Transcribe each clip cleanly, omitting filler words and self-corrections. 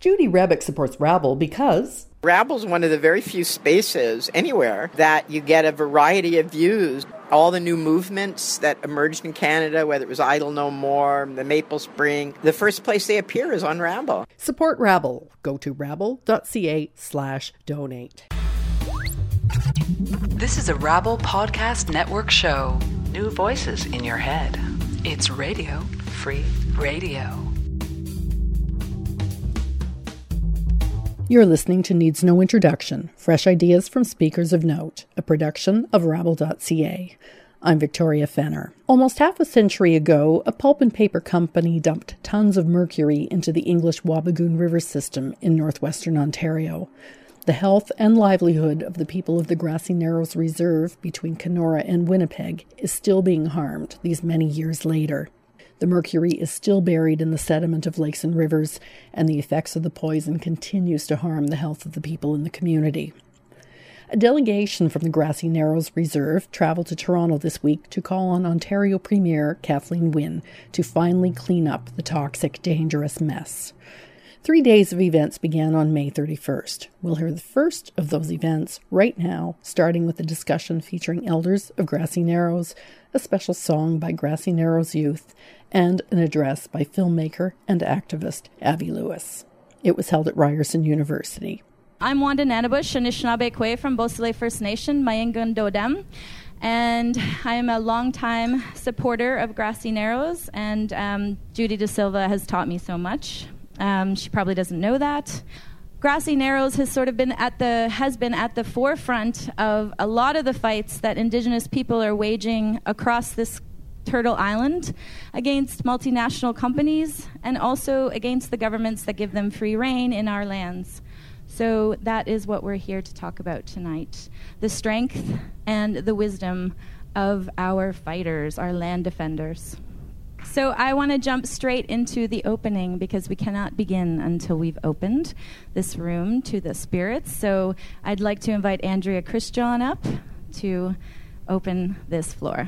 Judy Rebick supports Rabble because Rabble's one of the very few spaces anywhere that you get a variety of views. All the new movements that emerged in Canada, whether it was Idle No More, the Maple Spring, the first place they appear is on Rabble. Support Rabble. Go to rabble.ca/donate. This is a Rabble Podcast Network show. New voices in your head. It's Radio Free Radio. You're listening to Needs No Introduction, fresh ideas from speakers of note, a production of rabble.ca. I'm Victoria Fenner. Almost half a century ago, a pulp and paper company dumped tons of mercury into the English Wabigoon River system in northwestern Ontario. The health and livelihood of the people of the Grassy Narrows Reserve between Kenora and Winnipeg is still being harmed these many years later. The mercury is still buried in the sediment of lakes and rivers, and the effects of the poison continues to harm the health of the people in the community. A delegation from the Grassy Narrows Reserve travelled to Toronto this week to call on Ontario Premier Kathleen Wynne to finally clean up the toxic, dangerous mess. 3 days of events began on May 31st. We'll hear the first of those events right now, starting with a discussion featuring elders of Grassy Narrows, a special song by Grassy Narrows Youth, and an address by filmmaker and activist Avi Lewis. It was held at Ryerson University. I'm Wanda Nanabush, Anishinaabe Kwe from Beausoleil First Nation, Mayengun Dodem, and I am a longtime supporter of Grassy Narrows, and Judy De Silva has taught me so much. She probably doesn't know that. Grassy Narrows has been at the forefront of a lot of the fights that Indigenous people are waging across this Turtle Island against multinational companies and also against the governments that give them free rein in our lands. So that is what we're here to talk about tonight. The strength and the wisdom of our fighters, our land defenders. So I want to jump straight into the opening because we cannot begin until we've opened this room to the spirits. So I'd like to invite Andrea Christian up to open this floor.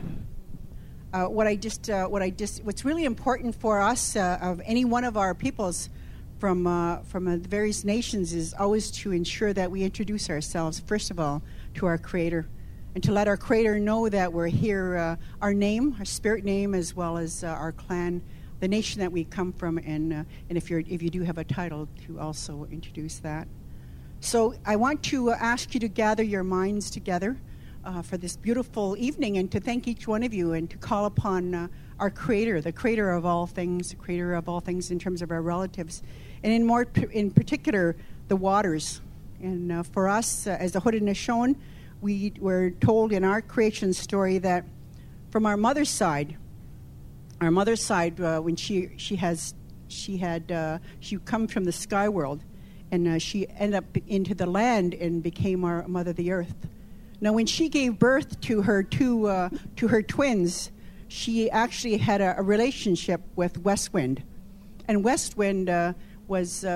What's really important for us of any one of our peoples from the various nations is always to ensure that we introduce ourselves, first of all, to our Creator, and to let our Creator know that we're here, our name, our spirit name, as well as our clan, the nation that we come from, and if you do have a title, to also introduce that. So I want to ask you to gather your minds together for this beautiful evening, and to thank each one of you, and to call upon our Creator, the Creator of all things, the Creator of all things in terms of our relatives, and in particular, the waters. And for us, as the Haudenosaunee, we were told in our creation story that from our mother's side, when she come from the sky world, and she ended up into the land and became our mother, the earth. Now, when she gave birth to her twins, she actually had a relationship with Westwind, and Westwind was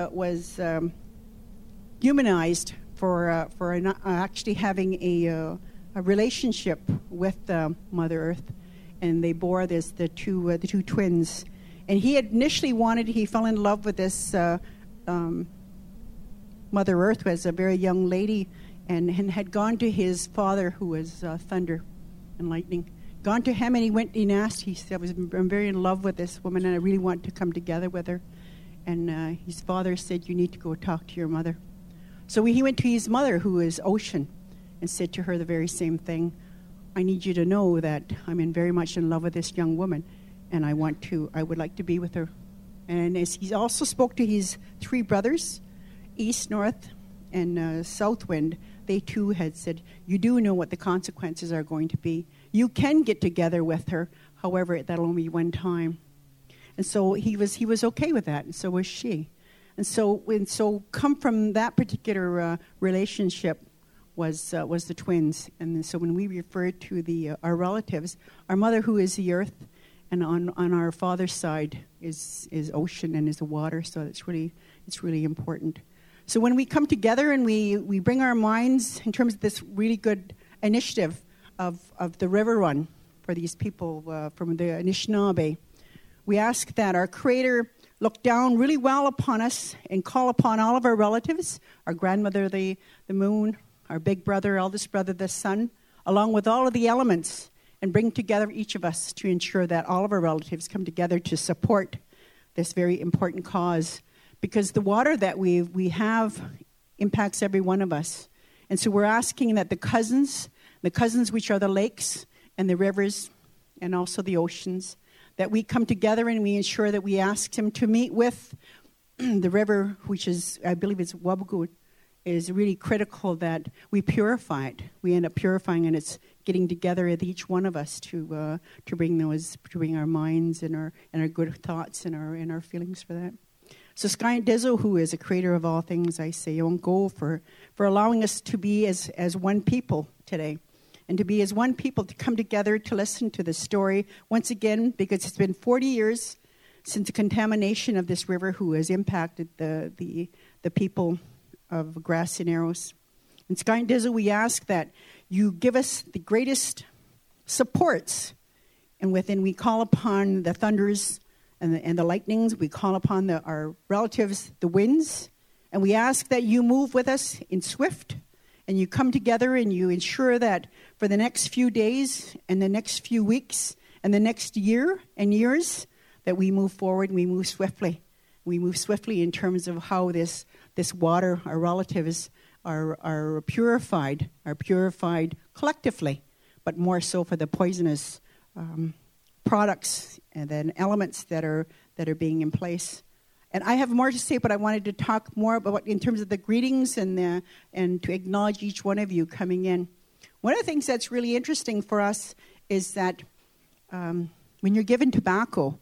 humanized for actually having a relationship with Mother Earth, and they bore the two twins. And he initially fell in love with this Mother Earth, who was a very young lady, and had gone to his father, who was thunder and lightning. Gone to him, and he asked, he said, I'm very in love with this woman, and I really want to come together with her. And his father said, you need to go talk to your mother. So he went to his mother, who is Ocean, and said to her the very same thing. I need you to know that I'm very much in love with this young woman, and I would like to be with her. And as he also spoke to his three brothers, East, North, and South Wind, they too had said, you do know what the consequences are going to be. You can get together with her, however, that'll only be one time. And so he was okay with that, and so was she. And so come from that particular relationship was the twins. And so when we refer to our relatives, our mother, who is the earth, and on our father's side is ocean and is the water. So it's really important. So when we come together and we bring our minds in terms of this really good initiative of the River Run for these people from the Anishinaabe, we ask that our Creator look down really well upon us and call upon all of our relatives, our grandmother, the moon, our big brother, eldest brother, the sun, along with all of the elements, and bring together each of us to ensure that all of our relatives come together to support this very important cause. Because the water that we have impacts every one of us. And so we're asking that the cousins which are the lakes and the rivers and also the oceans, that we come together and we ensure that we ask him to meet with the river, which is, I believe it's Wabagoot, is really critical that we purify it. We end up purifying, and it's getting together with each one of us to bring our minds and our good thoughts and our feelings for that. So Sky and Dizzle, who is a creator of all things, I say Yongo for allowing us to be as one people today. And to be as one people, to come together to listen to the story once again, because it's been 40 years since the contamination of this river, who has impacted the people of Grassy Narrows. And Sky and Dizzle, we ask that you give us the greatest supports, and within we call upon the thunders and the lightnings, we call upon our relatives, the winds, and we ask that you move with us in swift, and you come together and you ensure that for the next few days and the next few weeks and the next year and years, that we move forward and we move swiftly. We move swiftly in terms of how this water, our relatives, are purified collectively, but more so for the poisonous products and then elements that are being in place. And I have more to say, but I wanted to talk more about in terms of the greetings and to acknowledge each one of you coming in. One of the things that's really interesting for us is that when you're given tobacco,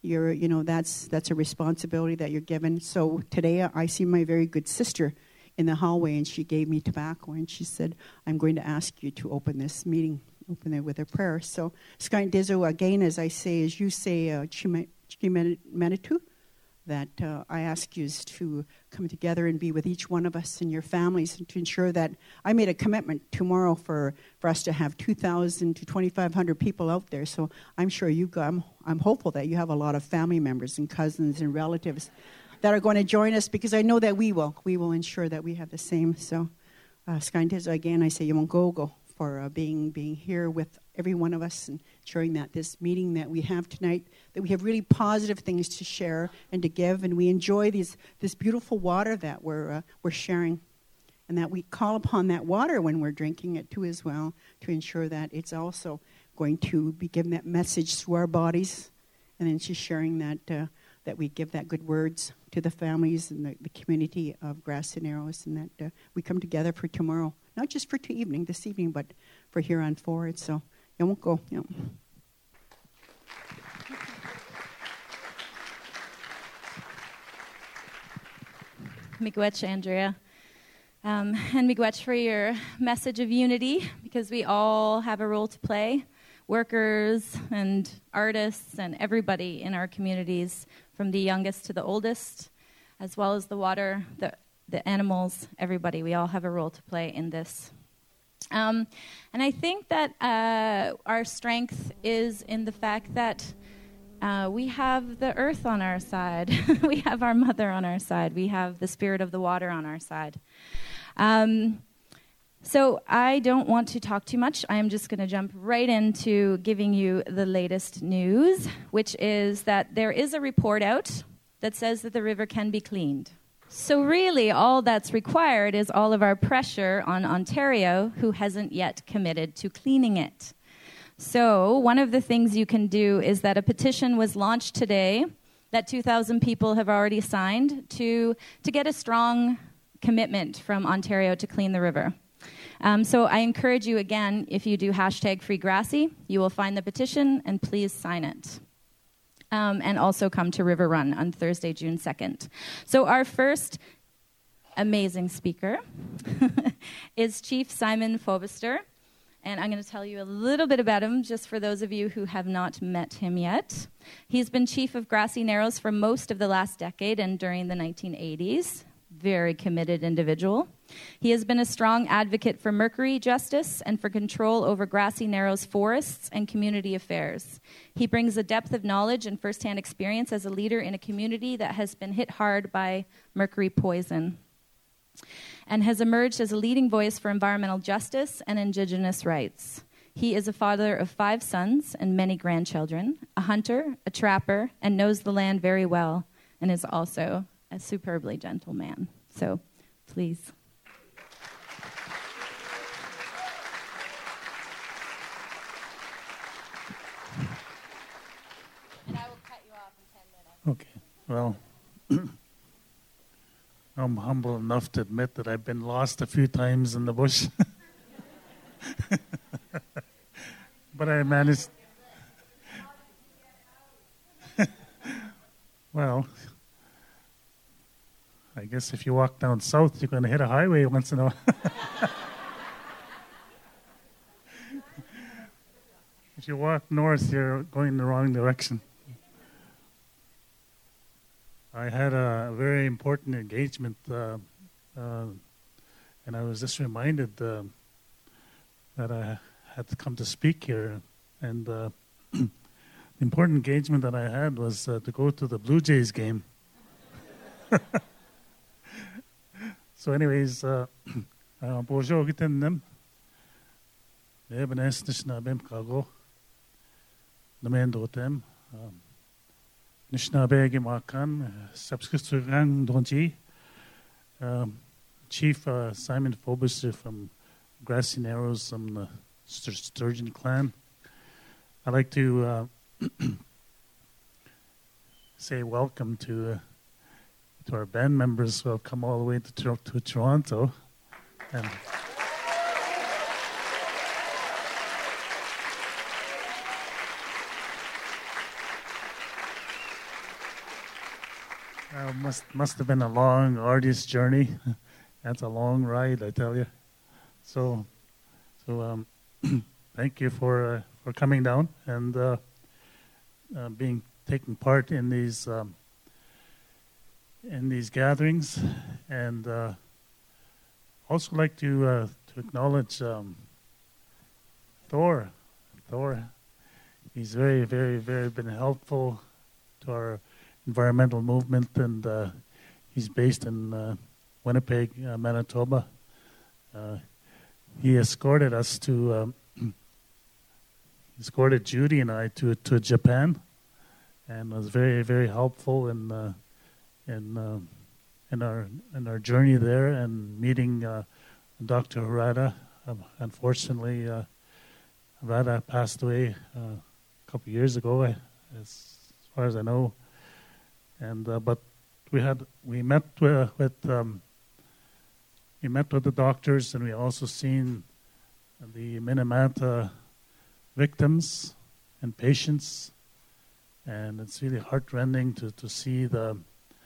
that's a responsibility that you're given. So today I see my very good sister in the hallway, and she gave me tobacco, and she said, "I'm going to ask you to open this meeting, open it with a prayer." So Sky and Dizzle, again, as I say, as you say, Chikimenetu, that I ask you to come together and be with each one of us and your families, and to ensure that I made a commitment tomorrow for us to have 2,000 to 2,500 people out there. So I'm sure I'm hopeful that you have a lot of family members and cousins and relatives that are going to join us, because I know that we will ensure that we have the same. So Sky and Dizzle, again, I say Yamongogo for being here with every one of us and ensuring that this meeting that we have tonight, that we have really positive things to share and to give, and we enjoy this beautiful water that we're sharing, and that we call upon that water when we're drinking it too as well, to ensure that it's also going to be given that message through our bodies, and then just sharing that we give that good words to the families and the community of Grassy Narrows, and that we come together for tomorrow. Not just for this evening, but for here on forward. So, I won't go. Yeah. Miigwech, Andrea. And miigwech for your message of unity, because we all have a role to play. Workers and artists and everybody in our communities, from the youngest to the oldest, as well as the water, the animals, everybody. We all have a role to play in this. And I think that our strength is in the fact that we have the earth on our side. We have our mother on our side. We have the spirit of the water on our side. So I don't want to talk too much. I am just going to jump right into giving you the latest news, which is that there is a report out that says that the river can be cleaned. So really, all that's required is all of our pressure on Ontario, who hasn't yet committed to cleaning it. So one of the things you can do is that a petition was launched today that 2,000 people have already signed to get a strong commitment from Ontario to clean the river. So I encourage you again, if you do #FreeGrassy, you will find the petition, and please sign it. And also come to River Run on Thursday, June 2nd. So our first amazing speaker is Chief Simon Fobister. And I'm going to tell you a little bit about him, just for those of you who have not met him yet. He's been chief of Grassy Narrows for most of the last decade and during the 1980s. very committed individual. He has been a strong advocate for mercury justice and for control over Grassy Narrows forests and community affairs. He brings a depth of knowledge and firsthand experience as a leader in a community that has been hit hard by mercury poison, and has emerged as a leading voice for environmental justice and Indigenous rights. He is a father of 5 sons and many grandchildren, a hunter, a trapper, and knows the land very well, and is also a superbly gentle man. So, please. And I will cut you off in 10 minutes. Okay, well, I'm humble enough to admit that I've been lost a few times in the bush. But I managed. Well, I guess if you walk down south, you're going to hit a highway once in a while. If you walk north, you're going in the wrong direction. I had a very important engagement, and I was just reminded that I had to come to speak here. And the important engagement that I had was to go to the Blue Jays game. So anyways, bonjour, gittim. Eben esnish bim kago. Namen dotem. Nishna begi makan. Subscription donji. Chief Simon Fobuster from Grassy Narrows from the Sturgeon clan. I'd like to say welcome to our band members who have come all the way to Toronto. And must have been a long, arduous journey. That's a long ride, I tell you. So thank you for coming down and taking part in these gatherings, and also like to acknowledge Thor. He's very, very, very been helpful to our environmental movement, and he's based in Winnipeg, Manitoba. He escorted us escorted Judy and I to Japan, and was very, very helpful in our journey there and meeting Dr. Harada. Unfortunately, Harada passed away a couple of years ago, as far as I know. And but we met with the doctors, and we also seen the Minamata victims and patients, and it's really heartrending to see the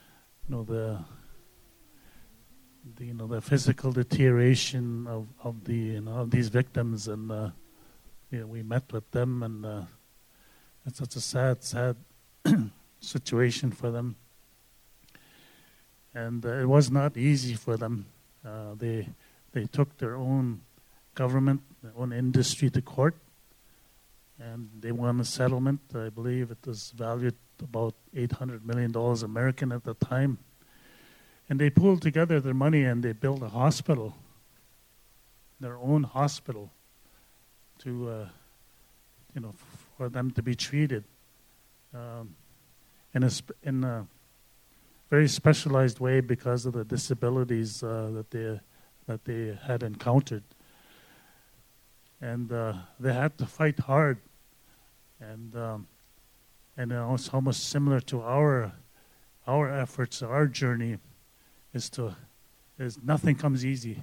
physical deterioration of these victims, and we met with them, and it's such a sad situation for them, and it was not easy for them. They took their own government, their own industry to court, and they won a settlement. I believe it was valued about $800 million American at the time. And they pooled together their money and they built a hospital, their own hospital, to for them to be treated in a very specialized way because of the disabilities that they had encountered. And they had to fight hard, and it's almost similar to our efforts, our journey. Is nothing comes easy,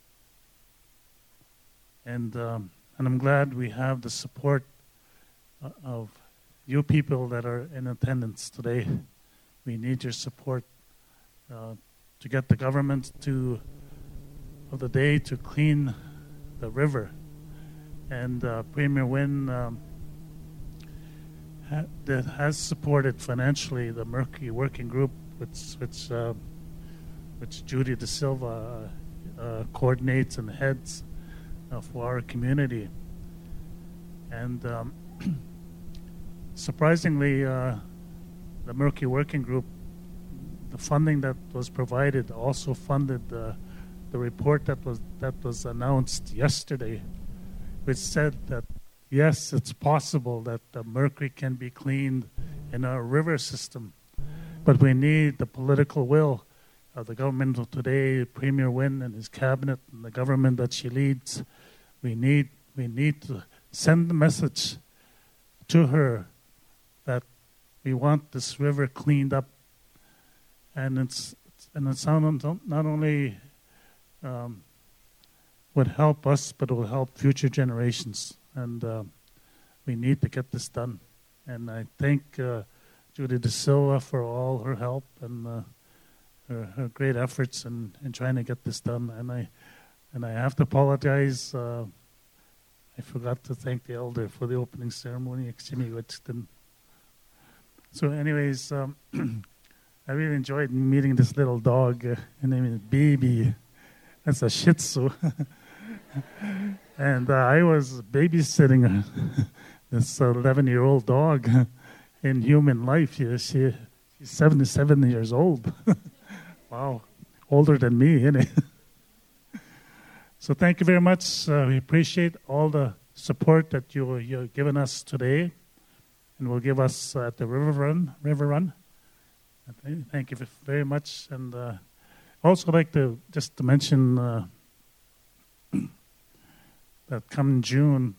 and I'm glad we have the support of you people that are in attendance today. We need your support to get the government of the day to clean the river, and Premier Wynne that has supported financially the Mercury Working Group, which which Judy De Silva coordinates and heads for our community. And surprisingly, the Mercury Working Group, the funding that was provided also funded the report that was announced yesterday, which said that yes, it's possible that the mercury can be cleaned in our river system, but we need the political will of the government of today, Premier Wynne and his cabinet, and the government that she leads. We need to send the message to her that we want this river cleaned up, and it's not only would help us, but it will help future generations. And we need to get this done. And I thank Judy De Silva for all her help and her great efforts in trying to get this done. And I have to apologize. I forgot to thank the elder for the opening ceremony. So anyways, I really enjoyed meeting this little dog. Her name is Baby. That's a Shih Tzu. And I was babysitting this 11-year-old dog in human life. She's 77 years old. Wow, older than me, isn't it? So thank you very much. We appreciate all the support that you've given us today, and will give us at the River Run. Thank you very much. And also like to mention that come June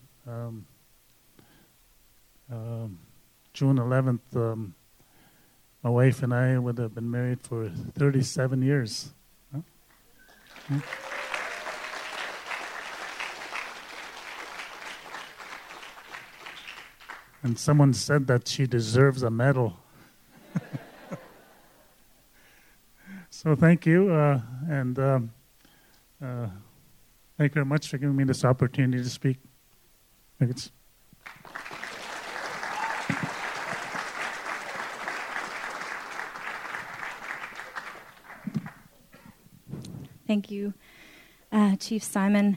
11th, my wife and I would have been married for 37 years. Huh? Hmm? And someone said that she deserves a medal. So thank you, and thank you very much for giving me this opportunity to speak. Thank you, Chief Simon.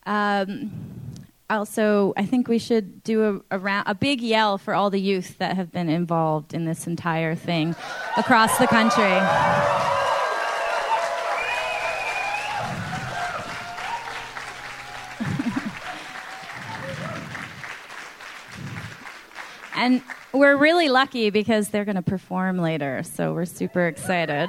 Also, I think we should do a big yell for all the youth that have been involved in this entire thing across the country. And we're really lucky because they're going to perform later, so we're super excited.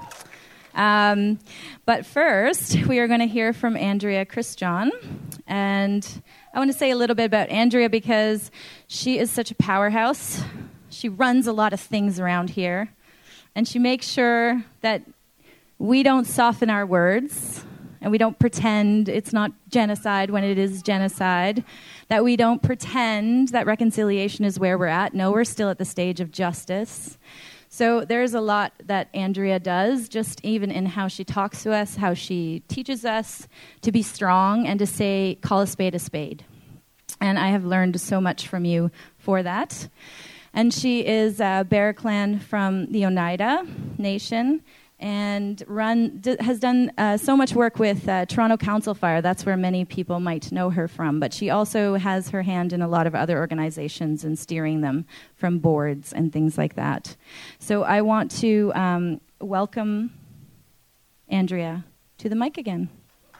But first, we are going to hear from Andrea Christian. And I want to say a little bit about Andrea because she is such a powerhouse. She runs a lot of things around here. And she makes sure that we don't soften our words and we don't pretend it's not genocide when it is genocide, that we don't pretend that reconciliation is where we're at. No, we're still at the stage of justice. So there's a lot that Andrea does, just even in how she talks to us, how she teaches us to be strong and to say, call a spade a spade. And I have learned so much from you for that. And she is a Bear Clan from the Oneida Nation and has done so much work with Toronto Council Fire. That's where many people might know her from. But she also has her hand in a lot of other organizations and steering them from boards and things like that. So I want to welcome Andrea to the mic again.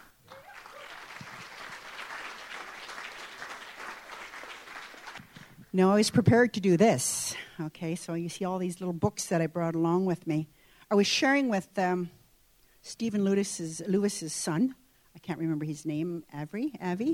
Now, I was prepared to do this. Okay, so you see all these little books that I brought along with me. I was sharing with Stephen Lewis's son. I can't remember his name. Avi.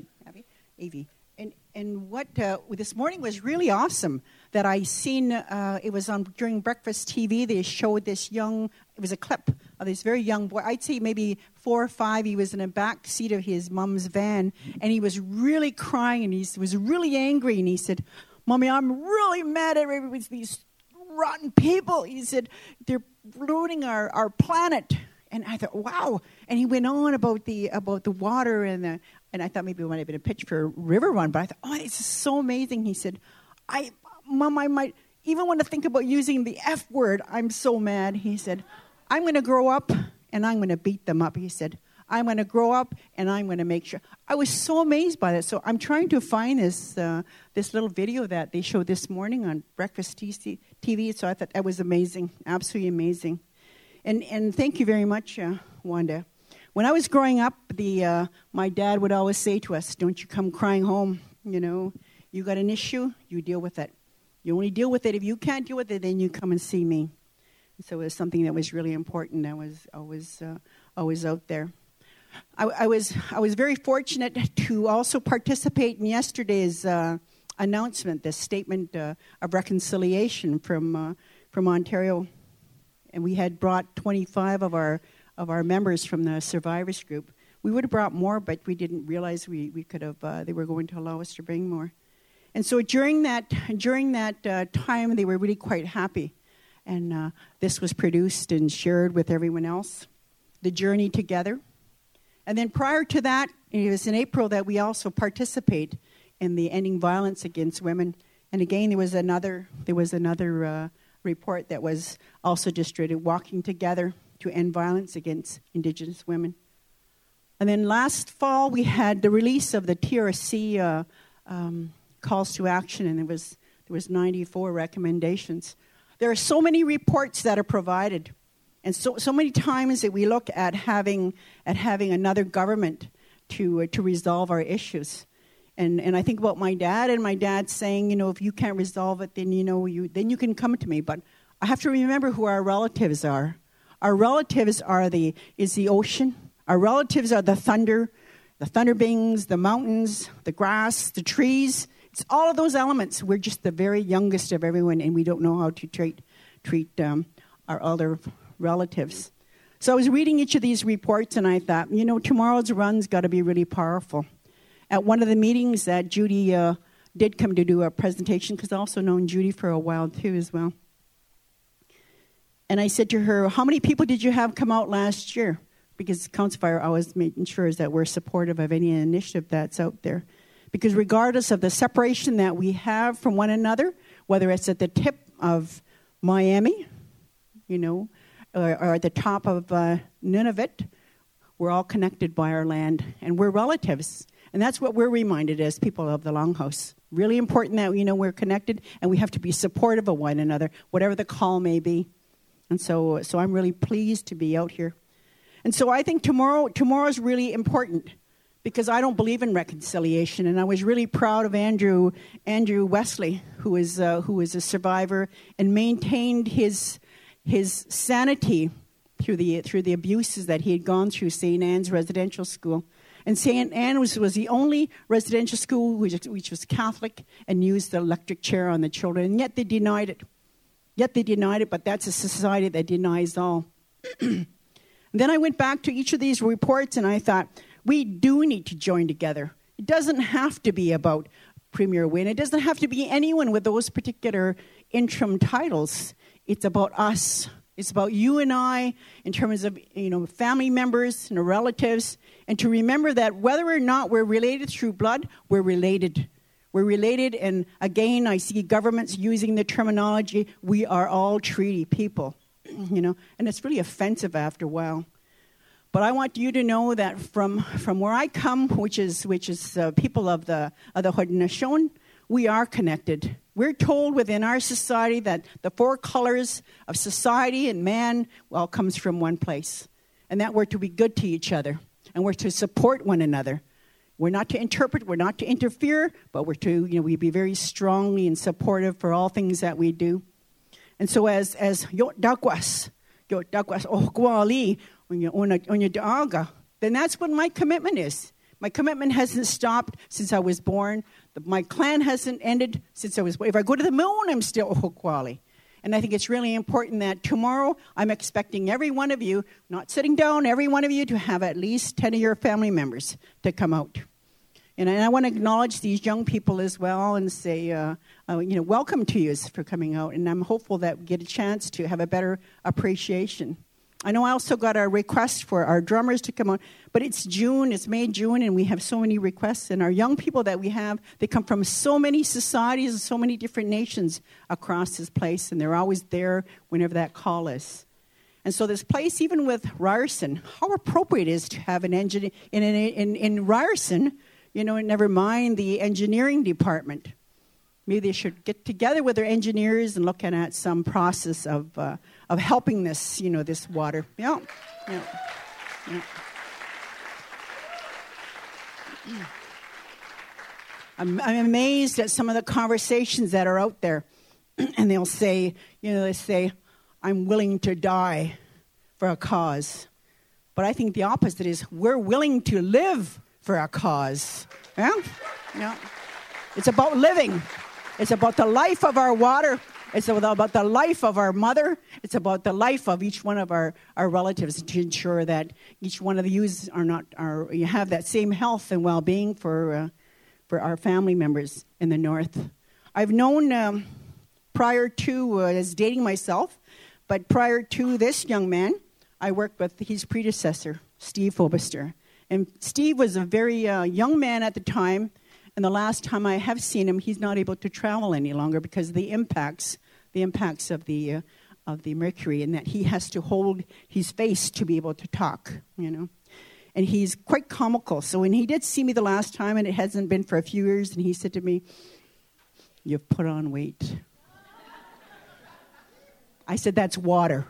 And what this morning was really awesome that I seen. It was on during Breakfast TV. They showed this young. It was a clip of this very young boy. I'd say maybe 4 or 5. He was in the back seat of his mom's van, and he was really crying, and he was really angry, and he said, "Mommy, I'm really mad at these rotten people." He said, "They're polluting our planet." And I thought, wow. And he went on about the water and I thought maybe it might have been a pitch for River Run, but I thought, oh, this is so amazing. He said, Mom, I might even want to think about using the F word. I'm so mad. He said, I'm going to grow up and and I'm going to beat them up. He said, I'm going to grow up, and I'm going to make sure. I was so amazed by that. So I'm trying to find this little video that they showed this morning on Breakfast TV. So I thought that was amazing, absolutely amazing. And thank you very much, Wanda. When I was growing up, my dad would always say to us, don't you come crying home. You know, you got an issue, you deal with it. You only deal with it. If you can't deal with it, then you come and see me. So it was something that was really important. That was always out there. I was very fortunate to also participate in yesterday's announcement, the statement of reconciliation from Ontario, and we had brought 25 of our members from the survivors group. We would have brought more, but we didn't realize we could have. They were going to allow us to bring more, and so during that time, they were really quite happy, and this was produced and shared with everyone else. The journey together. And then prior to that, it was in April that we also participate in the Ending Violence Against Women. And again, there was another report that was also distributed, Walking Together to End Violence Against Indigenous Women. And then last fall, we had the release of the TRC calls to action, and there was 94 recommendations. There are so many reports that are provided. And so many times that we look at having another government to resolve our issues, and I think about my dad and my dad saying, you know, if you can't resolve it, then then you can come to me. But I have to remember who our relatives are. Our relatives is the ocean. Our relatives are the thunder beings, the mountains, the grass, the trees. It's all of those elements. We're just the very youngest of everyone, and we don't know how to treat our other relatives. So I was reading each of these reports, and I thought, you know, tomorrow's run's got to be really powerful. At one of the meetings that Judy did come to do a presentation, because I've also known Judy for a while too as well. And I said to her, how many people did you have come out last year? Because Council Fire always making sure that we're supportive of any initiative that's out there. Because regardless of the separation that we have from one another, whether it's at the tip of Miami, you know, or at the top of Nunavut, we're all connected by our land, and we're relatives. And that's what we're reminded as people of the Longhouse. Really important that, you know, we're connected, and we have to be supportive of one another, whatever the call may be. And so I'm really pleased to be out here. And so I think tomorrow's really important, because I don't believe in reconciliation. And I was really proud of Andrew Wesley, who is a survivor and maintained his sanity through the abuses that he had gone through St. Anne's Residential School. And St. Anne was the only residential school which was Catholic and used the electric chair on the children, and yet they denied it. But that's a society that denies all. Then I went back to each of these reports, and I thought, we do need to join together. It doesn't have to be about Premier Wynne. It doesn't have to be anyone with those particular interim titles. It's about us. It's about you and I in terms of, you know, family members and relatives, and to remember that whether or not we're related through blood, we're related. We're related, and again, I see governments using the terminology, we are all treaty people, you know, and it's really offensive after a while. But I want you to know that from where I come, which is people of the Haudenosaunee, we are connected. We're told within our society that the four colors of society and man all comes from one place, and that we're to be good to each other, and we're to support one another. We're not to interpret, we're not to interfere, but we're to, you know, we be very strongly and supportive for all things that we do. And so as Yot Dakwas Ohkwali, then that's what my commitment is. My commitment hasn't stopped since I was born. My clan hasn't ended since I was born. If I go to the moon, I'm still Ohkwali. And I think it's really important that tomorrow I'm expecting every one of you, not sitting down, every one of you to have at least 10 of your family members to come out. And I want to acknowledge these young people as well and say, welcome to you for coming out. And I'm hopeful that we get a chance to have a better appreciation. I know I also got a request for our drummers to come out, but it's June, it's May, June, and we have so many requests. And our young people that we have, they come from so many societies and so many different nations across this place, and they're always there whenever that call is. And so this place, even with Ryerson, how appropriate it is to have an engineer in Ryerson, never mind the engineering department. Maybe they should get together with their engineers and looking at some process of helping this, this water. Yeah. I'm amazed at some of the conversations that are out there. And they'll say, I'm willing to die for a cause. But I think the opposite is we're willing to live for a cause. Yeah? It's about living. It's about the life of our water. It's about the life of our mother. It's about the life of each one of our relatives to ensure that each one of you you have that same health and well-being for our family members in the North. I've known prior to, as dating myself, but prior to this young man, I worked with his predecessor, Steve Fobister. And Steve was a very young man at the time, and the last time I have seen him, he's not able to travel any longer because of the impacts of the mercury, and that he has to hold his face to be able to talk, And he's quite comical. So when he did see me the last time, and it hasn't been for a few years, and he said to me, "You've put on weight." I said, "That's water."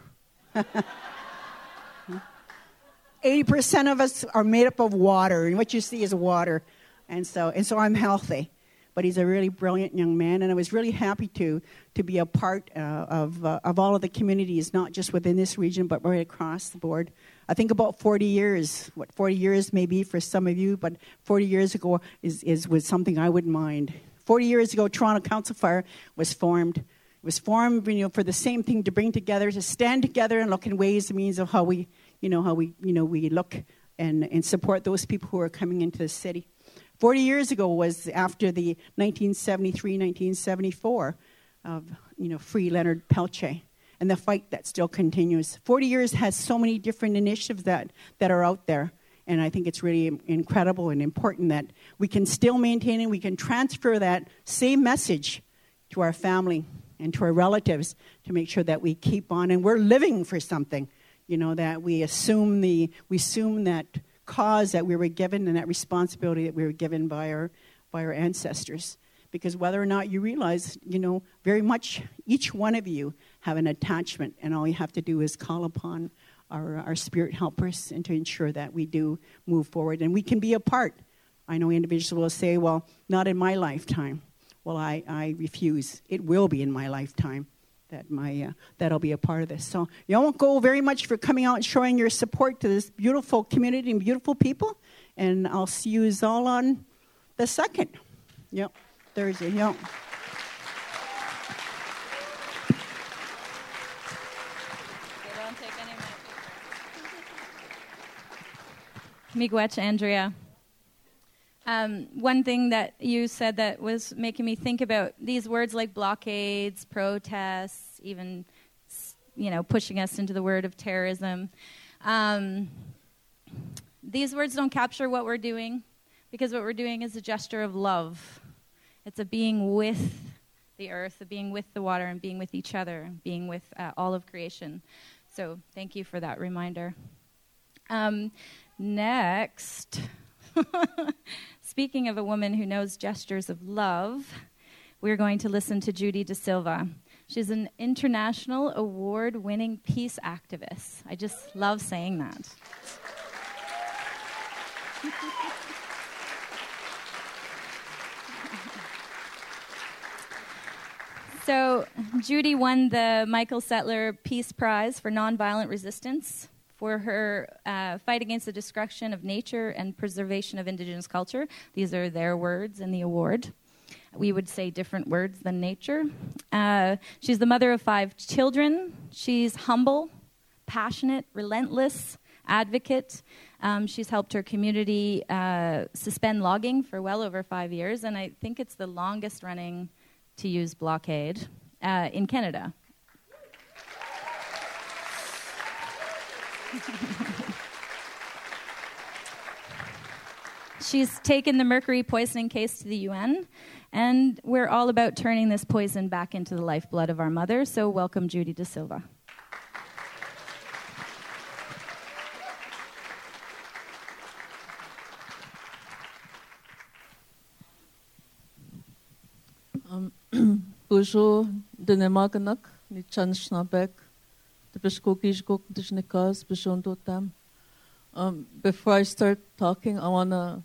80% of us are made up of water, and what you see is water. And so I'm healthy. But he's a really brilliant young man, and I was really happy to be a part of all of the communities, not just within this region, but right across the board. I think about 40 years, what 40 years may be for some of you, but 40 years ago was something I wouldn't mind. 40 years ago, Toronto Council Fire was formed. It was formed, for the same thing, to bring together, to stand together and look in ways and means of how we look and support those people who are coming into the city. 40 years ago was after the 1973-1974 of, Free Leonard Pelche, and the fight that still continues. 40 years has so many different initiatives that are out there, and I think it's really incredible and important that we can still maintain and we can transfer that same message to our family and to our relatives to make sure that we keep on, and we're living for something, that we assume that cause that we were given and that responsibility that we were given by our ancestors. Because whether or not you realize, very much each one of you have an attachment, and all you have to do is call upon our spirit helpers and to ensure that we do move forward and we can be a part. I know individuals will say, well, not in my lifetime. Well, I refuse. It will be in my lifetime that'll be a part of this. So you won't go very much for coming out and showing your support to this beautiful community and beautiful people. And I'll see you all on the 2nd. Yep, Thursday. Yep. Miigwech, Andrea. One thing that you said that was making me think about these words like blockades, protests, even, pushing us into the word of terrorism. These words don't capture what we're doing, because what we're doing is a gesture of love. It's a being with the earth, a being with the water, and being with each other, being with all of creation. So thank you for that reminder. Next... Speaking of a woman who knows gestures of love, we're going to listen to Judy De Silva. She's an international award-winning peace activist. I just love saying that. So Judy won the Michael Settler Peace Prize for Nonviolent Resistance for her fight against the destruction of nature and preservation of Indigenous culture. These are their words in the award. We would say different words than nature. She's the mother of 5 children. She's humble, passionate, relentless, advocate. She's helped her community suspend logging for well over 5 years, and I think it's the longest running to use blockade in Canada. She's taken the mercury poisoning case to the UN, and we're all about turning this poison back into the lifeblood of our mother. So welcome, Judy De Silva. Gujo Dinemaganak, ni Chanshnabek, the Bishkokishkok Dishnikas, Bishondotam. Before I start talking, I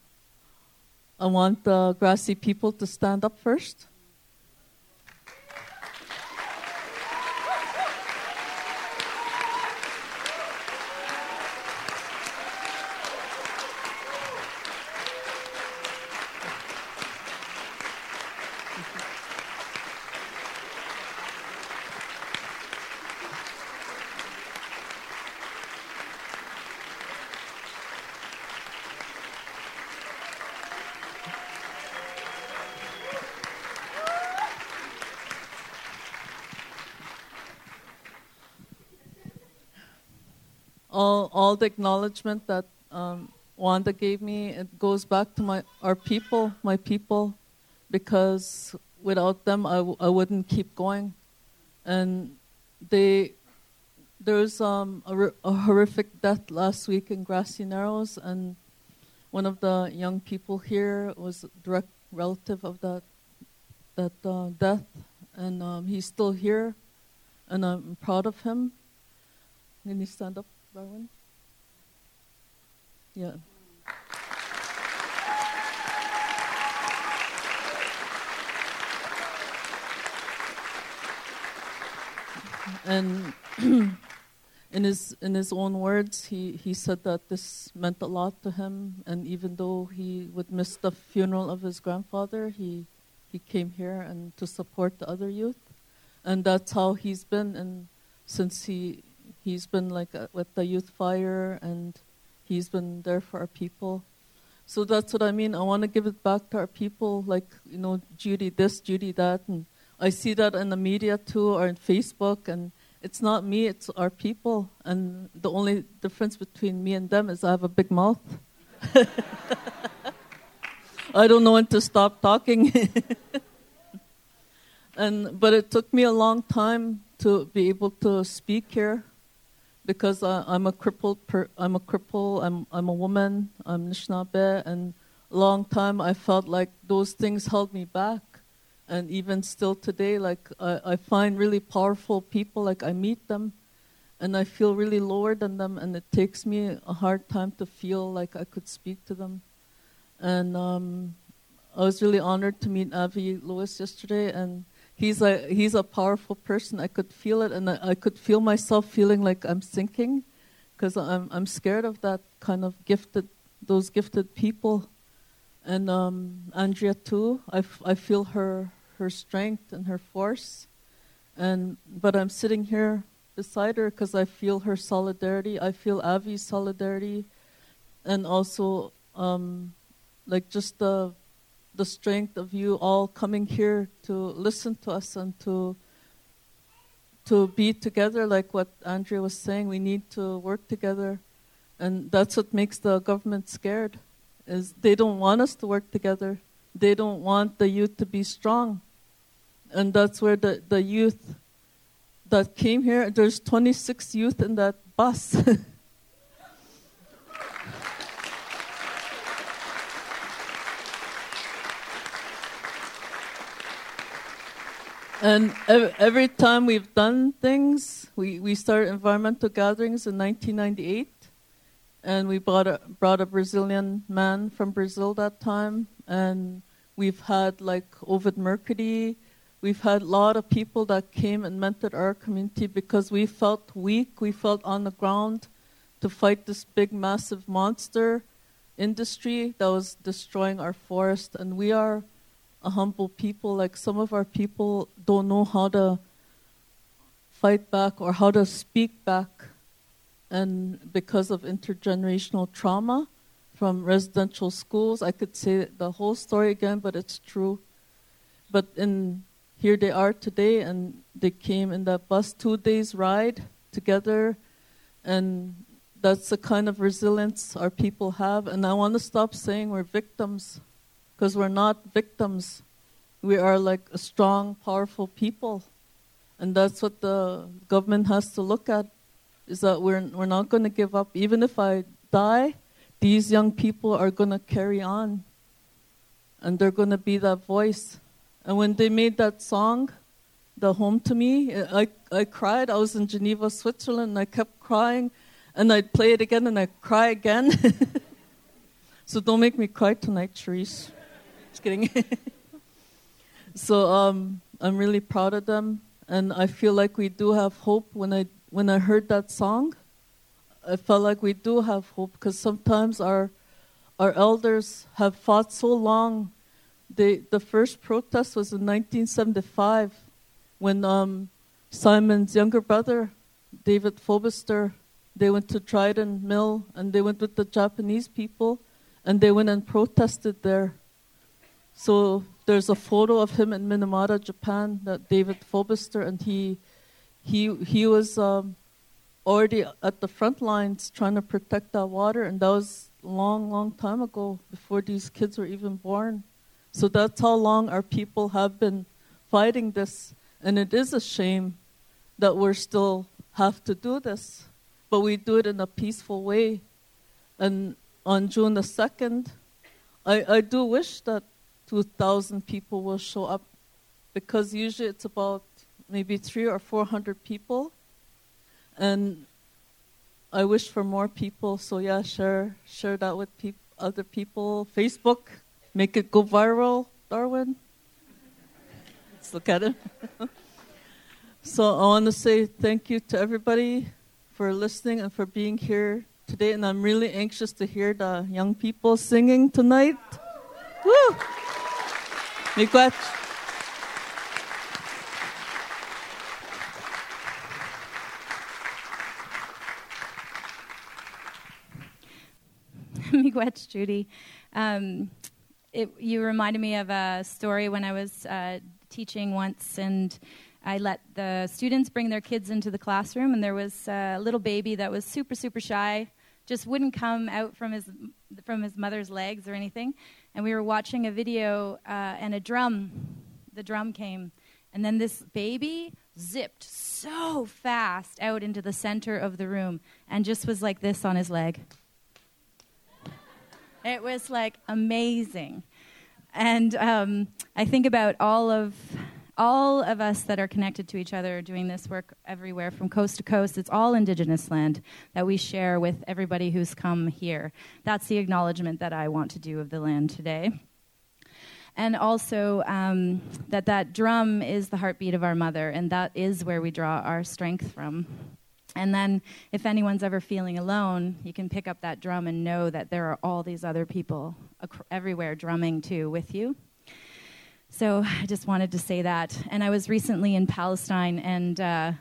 want the Grassy people to stand up first. All the acknowledgement that Wanda gave me, it goes back to my people, because without them I wouldn't keep going. And there was a horrific death last week in Grassy Narrows, and one of the young people here was a direct relative of that death, and he's still here, and I'm proud of him. Can you stand up, Darwin? Yeah. And in his own words, he said that this meant a lot to him, and even though he would miss the funeral of his grandfather, he came here and to support the other youth, and that's how he's been. And since he's been like with the Youth Fire, and he's been there for our people. So that's what I mean. I want to give it back to our people, like, Judy this, Judy that. And I see that in the media too, or in Facebook. And it's not me, it's our people. And the only difference between me and them is I have a big mouth. I don't know when to stop talking. But it took me a long time to be able to speak here, because I'm a cripple. I'm a woman. I'm Anishinaabe, and a long time I felt like those things held me back, and even still today, like I find really powerful people. Like I meet them, and I feel really lower than them, and it takes me a hard time to feel like I could speak to them. And I was really honored to meet Avi Lewis yesterday, and he's a powerful person. I could feel it, and I could feel myself feeling like I'm sinking, because I'm scared of that kind of those gifted people. And Andrea too. I feel her strength and her force, but I'm sitting here beside her because I feel her solidarity. I feel Avi's solidarity, and also like just the strength of you all coming here to listen to us and to be together, like what Andrea was saying. We need to work together, and that's what makes the government scared, is they don't want us to work together. They don't want the youth to be strong, and that's where the youth that came here, there's 26 youth in that bus. And every time we've done things, we started environmental gatherings in 1998, and we brought a Brazilian man from Brazil that time, and we've had like Ovid Mercady. We've had a lot of people that came and mentored our community because we felt weak, we felt on the ground to fight this big, massive monster industry that was destroying our forest, and we are a humble people. Like some of our people don't know how to fight back or how to speak back, and because of intergenerational trauma from residential schools. I could say the whole story again, but it's true. But here they are today, and they came in that bus, 2 days ride together, and that's the kind of resilience our people have. And I want to stop saying we're victims, because we're not victims. We are like a strong, powerful people. And that's what the government has to look at, is that we're not going to give up. Even if I die, these young people are going to carry on. And they're going to be that voice. And when they made that song, the home to me. I cried. I was in Geneva, Switzerland, and I kept crying. And I'd play it again, and I'd cry again. So don't make me cry tonight, Charisse. Just kidding. So I'm really proud of them. And I feel like we do have hope. When I heard that song, I felt like we do have hope. Because sometimes our elders have fought so long. The first protest was in 1975 when Simon's younger brother, David Fobister, they went to Dryden Mill and they went with the Japanese people and they went and protested there. So there's a photo of him in Minamata, Japan, that David Fobister, and he was already at the front lines trying to protect that water, and that was a long, long time ago, before these kids were even born. So that's how long our people have been fighting this, and it is a shame that we still have to do this, but we do it in a peaceful way. And on June the 2nd, I do wish that 2,000 people will show up, because usually it's about maybe 300 or 400 people, and I wish for more people. So yeah, share that with other people. Facebook, make it go viral, Darwin. Let's look at it. So I want to say thank you to everybody for listening and for being here today, and I'm really anxious to hear the young people singing tonight. Woo! Miigwech. Miigwech, Judy. You reminded me of a story when I was teaching once, and I let the students bring their kids into the classroom, and there was a little baby that was super, super shy, just wouldn't come out from his mother's legs or anything. And we were watching a video, and the drum came, and then this baby zipped so fast out into the center of the room and just was like this on his leg. It was like amazing. And I think about all of us that are connected to each other doing this work everywhere from coast to coast. It's all Indigenous land that we share with everybody who's come here. That's the acknowledgement that I want to do of the land today. And also that drum is the heartbeat of our mother, and that is where we draw our strength from. And then if anyone's ever feeling alone, you can pick up that drum and know that there are all these other people everywhere drumming too with you. So I just wanted to say that. And I was recently in Palestine, and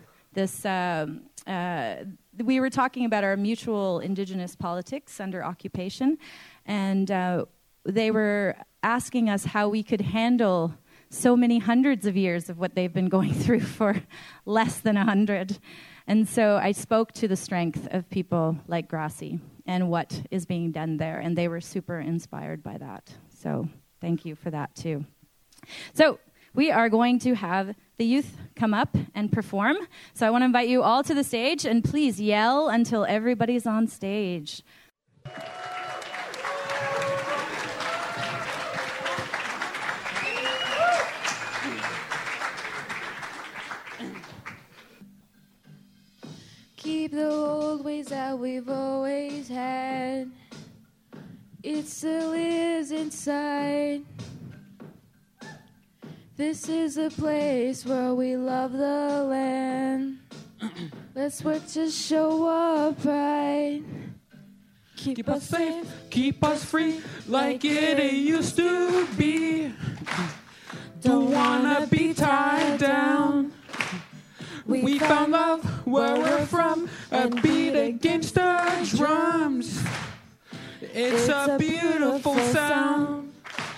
we were talking about our mutual Indigenous politics under occupation, and they were asking us how we could handle so many hundreds of years of what they've been going through for less than 100. And so I spoke to the strength of people like Grassi and what is being done there, and they were super inspired by that. So thank you for that too. So we are going to have the youth come up and perform. So I want to invite you all to the stage, and please yell until everybody's on stage. Keep the old ways that we've always had. It still lives inside. This is a place where we love the land. Let's work to show our pride. Keep us safe, keep us free, like it used to be. Don't wanna be tied down. We found love where we're from, a beat against the drums. It's a beautiful sound.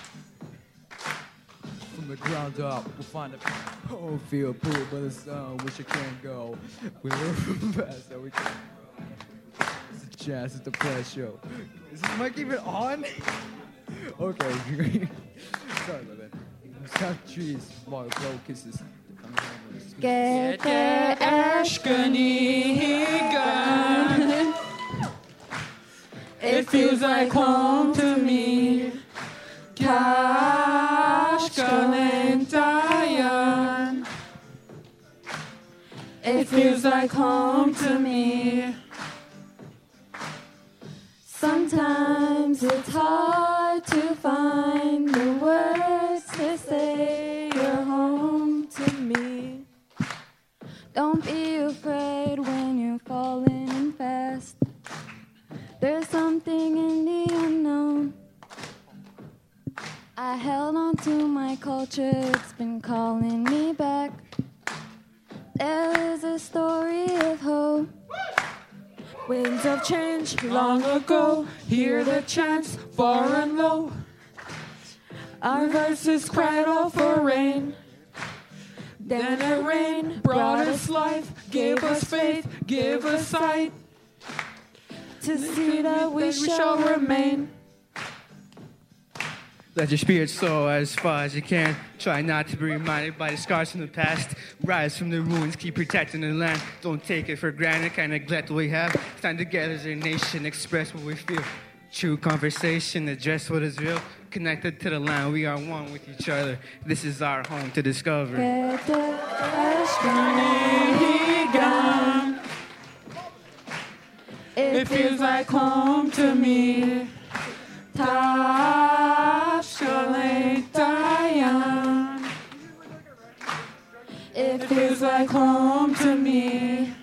From the ground up, we'll find a feel pull by the sound, wish I can't go. We learn from the past that we can go. It's a jazz, it's the play show. Is this mic even on? Okay. Sorry about that. Sound trees, blow kisses. Get the Ashkanigan. It feels like home to me. Kashkanentayan. It feels like home to me. Sometimes it's hard to find the words to say you're home to me. Don't be afraid when you're falling fast. There's something in the unknown. I held on to my culture, it's been calling me back. There is a story of hope. Winds of change long ago, hear the chants far and low. Our verses cried out for rain. Then it rained, brought us life, gave us faith, gave us sight. To see that we shall remain. Let your spirit soar as far as you can. Try not to be reminded by the scars from the past. Rise from the ruins, keep protecting the land. Don't take it for granted, can't neglect what we have. Stand together as a nation, express what we feel. True conversation, address what is real. Connected to the land, we are one with each other. This is our home to discover. It feels like home to me. Tashkaletayan. It feels like home to me.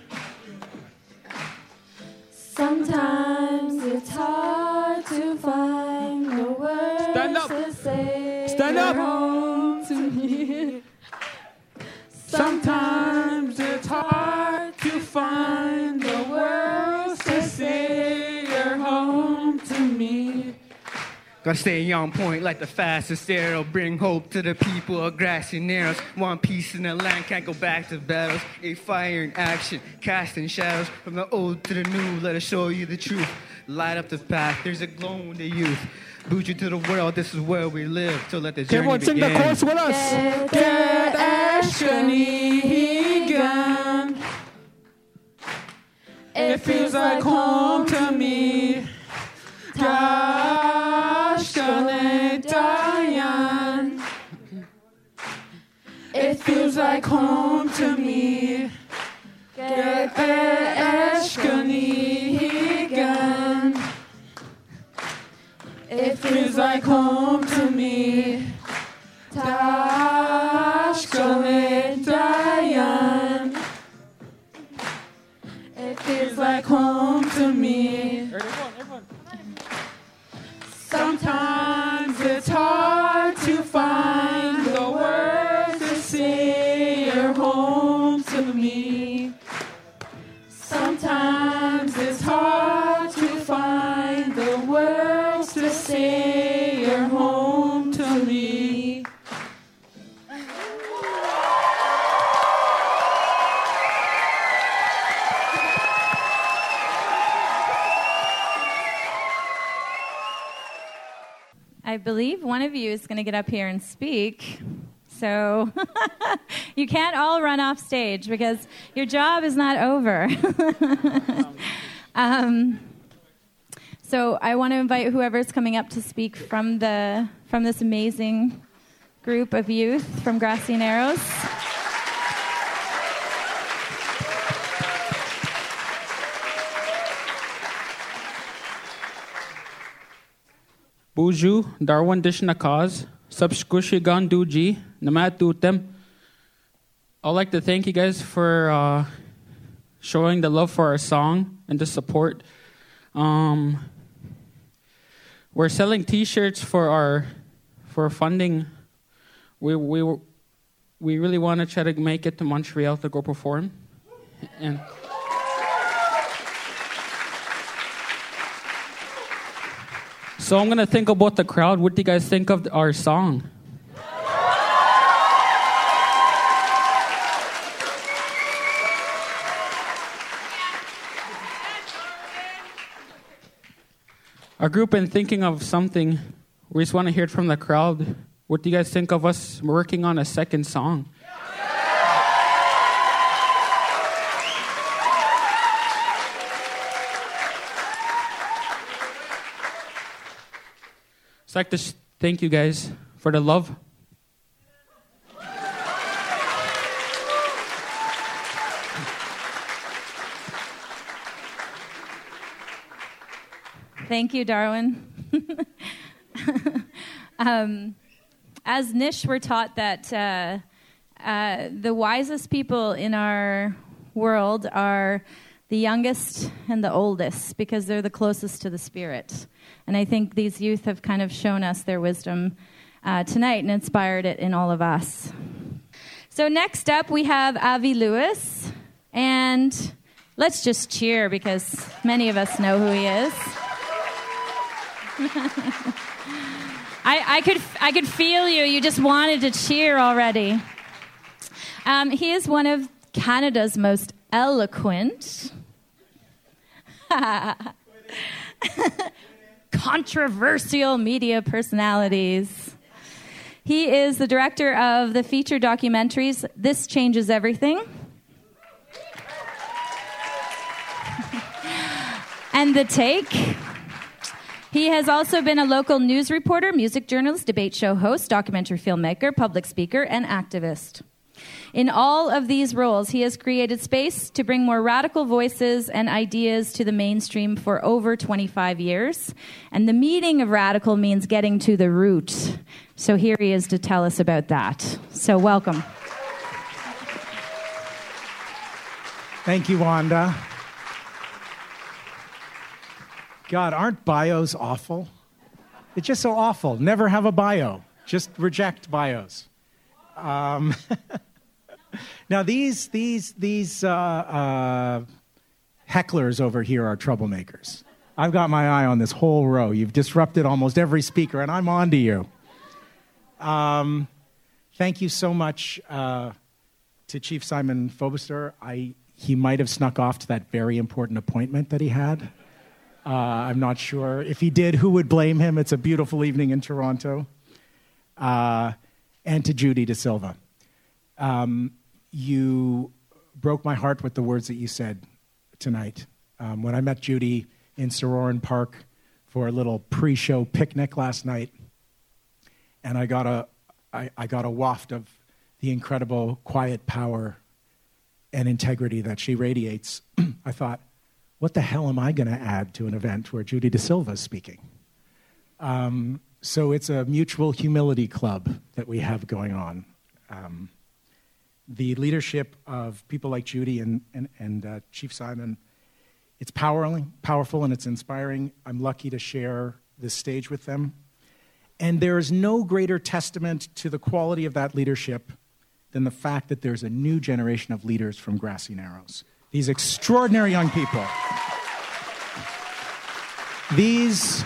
Sometimes it's hard to find the words to say. Stand up. You're home to me. Sometimes it's hard to find the words to say you're home to me. Gotta stay on point like the fastest arrow. Bring hope to the people of Grassy Narrows. One piece in the land, can't go back to battles. A fire in action, casting shadows. From the old to the new, let us show you the truth. Light up the path, there's a glow in the youth. Boot you to the world, this is where we live. So let the journey begin. Everyone sing the chorus with us. Get Ashkanigan. It feels like home to me. Tashkaletayan. It feels like home to me. Get Ashkanigan. It feels like home to me. Tashkaletayan. It feels like home to me. Sometimes it's hard to find the words to say you're home to me. Sometimes it's hard to find the words to say you're home to me. I believe one of you is going to get up here and speak. So you can't all run off stage because your job is not over. So I want to invite whoever's coming up to speak from this amazing group of youth from Grassy Narrows. Buju, Darwan Dishnakaz, Subskushigan Duji, Namat Dutem. I'd like to thank you guys for showing the love for our song and the support. We're selling T-shirts for funding. We really want to try to make it to Montreal to go perform, and. So I'm going to think about the crowd. What do you guys think of our song? Our group been thinking of something. We just want to hear it from the crowd. What do you guys think of us working on a second song? I'd like to thank you guys for the love. Thank you, Darwin. As Nish, we're taught that the wisest people in our world are the youngest and the oldest because they're the closest to the Spirit. And I think these youth have kind of shown us their wisdom tonight and inspired it in all of us. So next up, we have Avi Lewis. And let's just cheer because many of us know who he is. I could feel you. You just wanted to cheer already. He is one of Canada's most eloquent, controversial media personalities. He is the director of the feature documentaries This Changes Everything and The Take. He has also been a local news reporter, music journalist, debate show host, documentary filmmaker, public speaker, and activist. In all of these roles, he has created space to bring more radical voices and ideas to the mainstream for over 25 years. And the meaning of radical means getting to the root. So here he is to tell us about that. So welcome. Thank you, Wanda. God, aren't bios awful? It's just so awful. Never have a bio. Just reject bios. Now, these hecklers over here are troublemakers. I've got my eye on this whole row. You've disrupted almost every speaker, and I'm on to you. Thank you so much to Chief Simon Fobister. He might have snuck off to that very important appointment that he had. I'm not sure. If he did, who would blame him? It's a beautiful evening in Toronto. And to Judy De Silva. You broke my heart with the words that you said tonight. When I met Judy in Sororan Park for a little pre-show picnic last night, and I got a waft of the incredible quiet power and integrity that she radiates, I thought, what the hell am I going to add to an event where Judy De Silva is speaking? So it's a mutual humility club that we have going on. The leadership of people like Judy and Chief Simon, it's powerful and it's inspiring. I'm lucky to share this stage with them. And there is no greater testament to the quality of that leadership than the fact that there's a new generation of leaders from Grassy Narrows. These extraordinary young people. These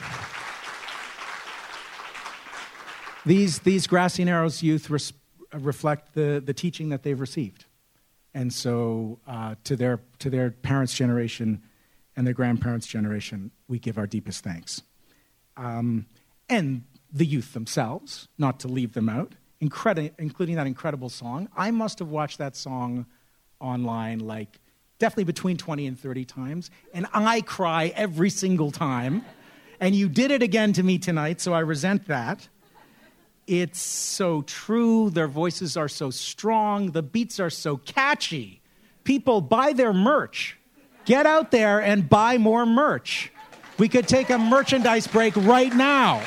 Grassy Narrows youth reflect the teaching that they've received. And so to their parents' generation and their grandparents' generation, we give our deepest thanks. And the youth themselves, not to leave them out, including that incredible song. I must have watched that song online like definitely between 20 and 30 times, and I cry every single time. And you did it again to me tonight, so I resent that. It's so true. Their voices are so strong. The beats are so catchy. People buy their merch. Get out there and buy more merch. We could take a merchandise break right now.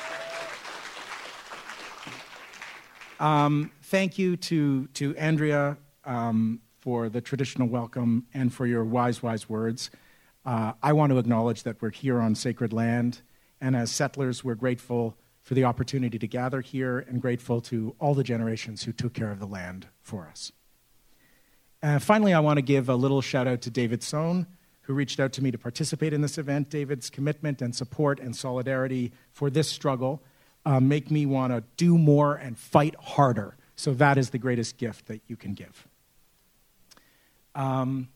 Thank you to Andrea for the traditional welcome and for your wise words. I want to acknowledge that we're here on sacred land, and as settlers, we're grateful for the opportunity to gather here and grateful to all the generations who took care of the land for us. Finally, I want to give a little shout out to David Sohn, who reached out to me to participate in this event. David's commitment and support and solidarity for this struggle make me want to do more and fight harder. So that is the greatest gift that you can give. I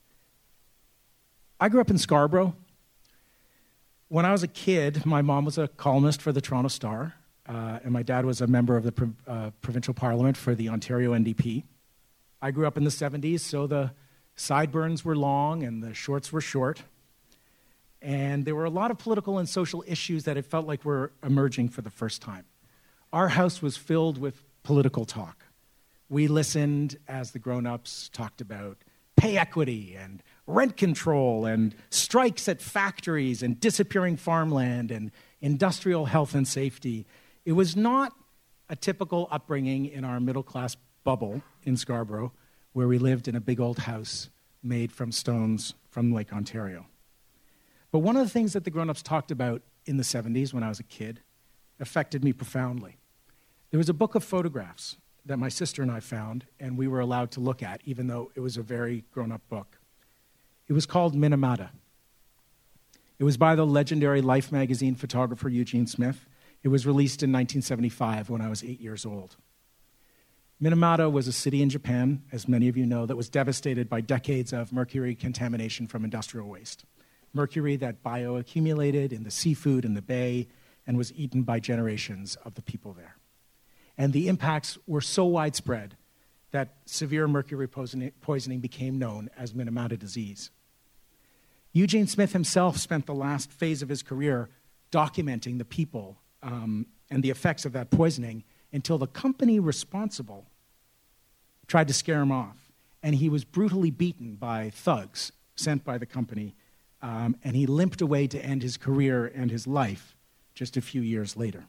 grew up in Scarborough. When I was a kid, my mom was a columnist for the Toronto Star, and my dad was a member of the provincial parliament for the Ontario NDP. I grew up in the 70s, so the sideburns were long and the shorts were short. And there were a lot of political and social issues that it felt like were emerging for the first time. Our house was filled with political talk. We listened as the grown-ups talked about pay equity and rent control and strikes at factories and disappearing farmland and industrial health and safety. It was not a typical upbringing in our middle-class bubble in Scarborough, where we lived in a big old house made from stones from Lake Ontario. But one of the things that the grown-ups talked about in the 70s when I was a kid affected me profoundly. There was a book of photographs that my sister and I found, and we were allowed to look at, even though it was a very grown-up book. It was called Minamata. It was by the legendary Life magazine photographer Eugene Smith. It was released in 1975 when I was 8 years old. Minamata was a city in Japan, as many of you know, that was devastated by decades of mercury contamination from industrial waste. Mercury that bioaccumulated in the seafood in the bay and was eaten by generations of the people there. And the impacts were so widespread that severe mercury poisoning became known as Minamata disease. Eugene Smith himself spent the last phase of his career documenting the people and the effects of that poisoning until the company responsible tried to scare him off. And he was brutally beaten by thugs sent by the company, and he limped away to end his career and his life just a few years later.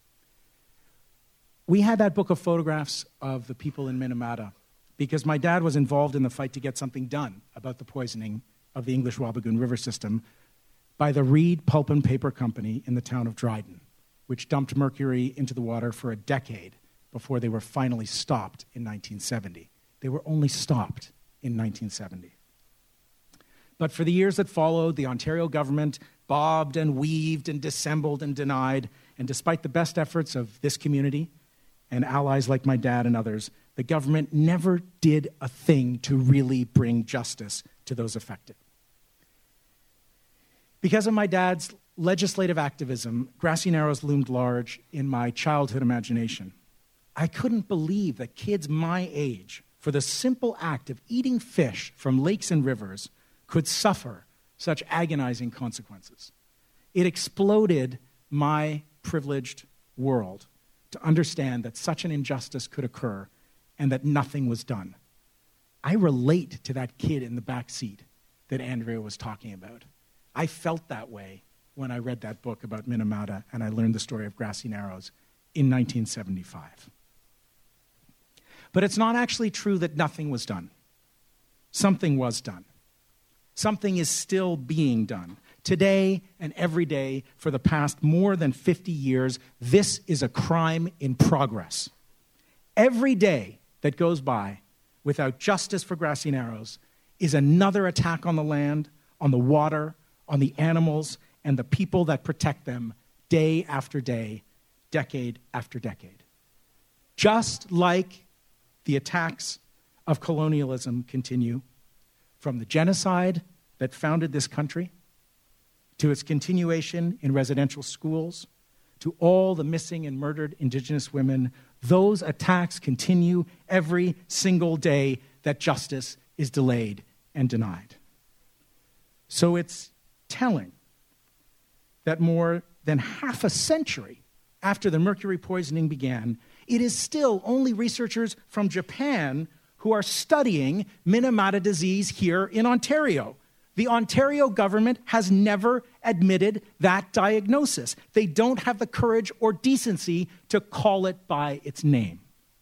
We had that book of photographs of the people in Minamata because my dad was involved in the fight to get something done about the poisoning of the English Wabigoon River system by the Reed Pulp and Paper Company in the town of Dryden, which dumped mercury into the water for a decade before they were finally stopped in 1970. They were only stopped in 1970. But for the years that followed, the Ontario government bobbed and weaved and dissembled and denied, and despite the best efforts of this community and allies like my dad and others, the government never did a thing to really bring justice to those affected. Because of my dad's legislative activism, Grassy Narrows loomed large in my childhood imagination. I couldn't believe that kids my age, for the simple act of eating fish from lakes and rivers, could suffer such agonizing consequences. It exploded my privileged world to understand that such an injustice could occur and that nothing was done. I relate to that kid in the back seat that Andrea was talking about. I felt that way when I read that book about Minamata and I learned the story of Grassy Narrows in 1975. But it's not actually true that nothing was done. Something was done. Something is still being done. Today and every day for the past more than 50 years, this is a crime in progress. Every day that goes by without justice for Grassy Narrows is another attack on the land, on the water, on the animals, and the people that protect them day after day, decade after decade. Just like the attacks of colonialism continue, from the genocide that founded this country, to its continuation in residential schools, to all the missing and murdered Indigenous women, those attacks continue every single day that justice is delayed and denied. So it's telling that more than half a century after the mercury poisoning began, it is still only researchers from Japan who are studying Minamata disease here in Ontario. The Ontario government has never admitted that diagnosis. They don't have the courage or decency to call it by its name.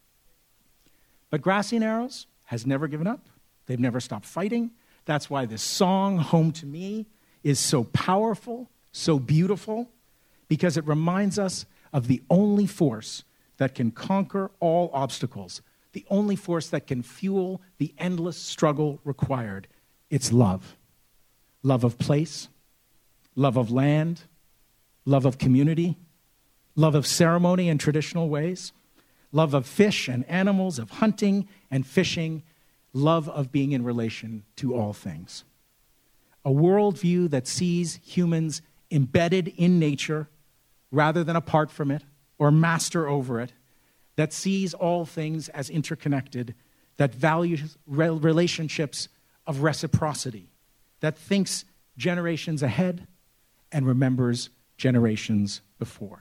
But Grassy Narrows has never given up. They've never stopped fighting. That's why this song, Home to Me, is so powerful, so beautiful, because it reminds us of the only force that can conquer all obstacles, the only force that can fuel the endless struggle required. It's love. Love of place, love of land, love of community, love of ceremony and traditional ways, love of fish and animals, of hunting and fishing, love of being in relation to all things. A worldview that sees humans embedded in nature rather than apart from it or master over it, that sees all things as interconnected, that values relationships of reciprocity, that thinks generations ahead and remembers generations before.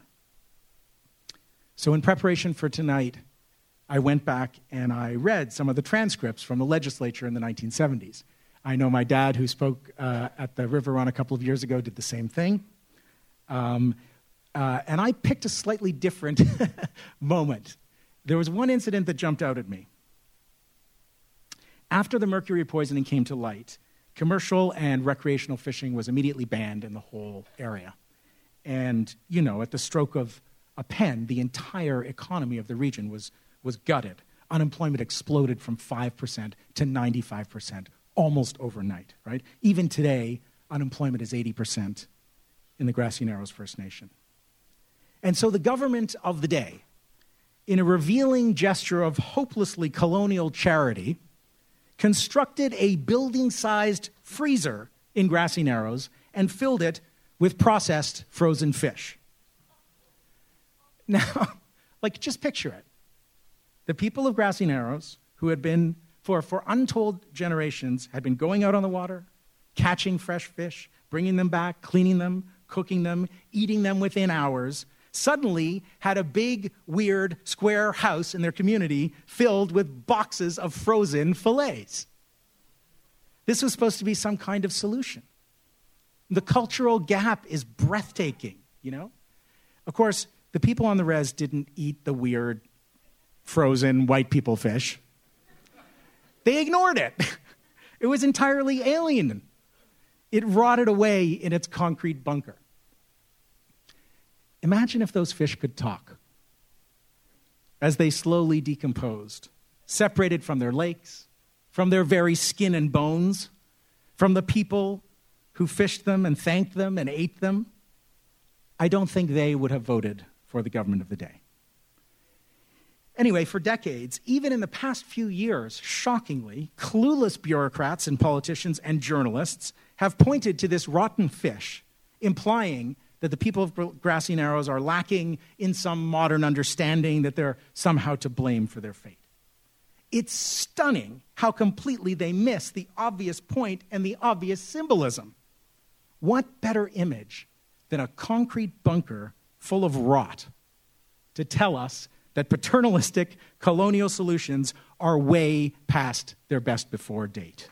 So in preparation for tonight, I went back and I read some of the transcripts from the legislature in the 1970s. I know my dad, who spoke at the River Run a couple of years ago, did the same thing. And I picked a slightly different moment. There was one incident that jumped out at me. After the mercury poisoning came to light, commercial and recreational fishing was immediately banned in the whole area. And, at the stroke of a pen, the entire economy of the region was gutted. Unemployment exploded from 5% to 95% almost overnight, right? Even today, unemployment is 80% in the Grassy Narrows First Nation. And so the government of the day, in a revealing gesture of hopelessly colonial charity, constructed a building-sized freezer in Grassy Narrows and filled it with processed frozen fish. Now, just picture it. The people of Grassy Narrows, who had been, for untold generations, had been going out on the water, catching fresh fish, bringing them back, cleaning them, cooking them, eating them within hours, suddenly had a big, weird, square house in their community filled with boxes of frozen fillets. This was supposed to be some kind of solution. The cultural gap is breathtaking, Of course, the people on the res didn't eat the weird, frozen white people fish. They ignored it. It was entirely alien. It rotted away in its concrete bunker. Imagine if those fish could talk as they slowly decomposed, separated from their lakes, from their very skin and bones, from the people who fished them and thanked them and ate them. I don't think they would have voted for the government of the day. Anyway, for decades, even in the past few years, shockingly, clueless bureaucrats and politicians and journalists have pointed to this rotten fish, implying that the people of Grassy Narrows are lacking in some modern understanding, that they're somehow to blame for their fate. It's stunning how completely they miss the obvious point and the obvious symbolism. What better image than a concrete bunker full of rot to tell us that paternalistic colonial solutions are way past their best before date?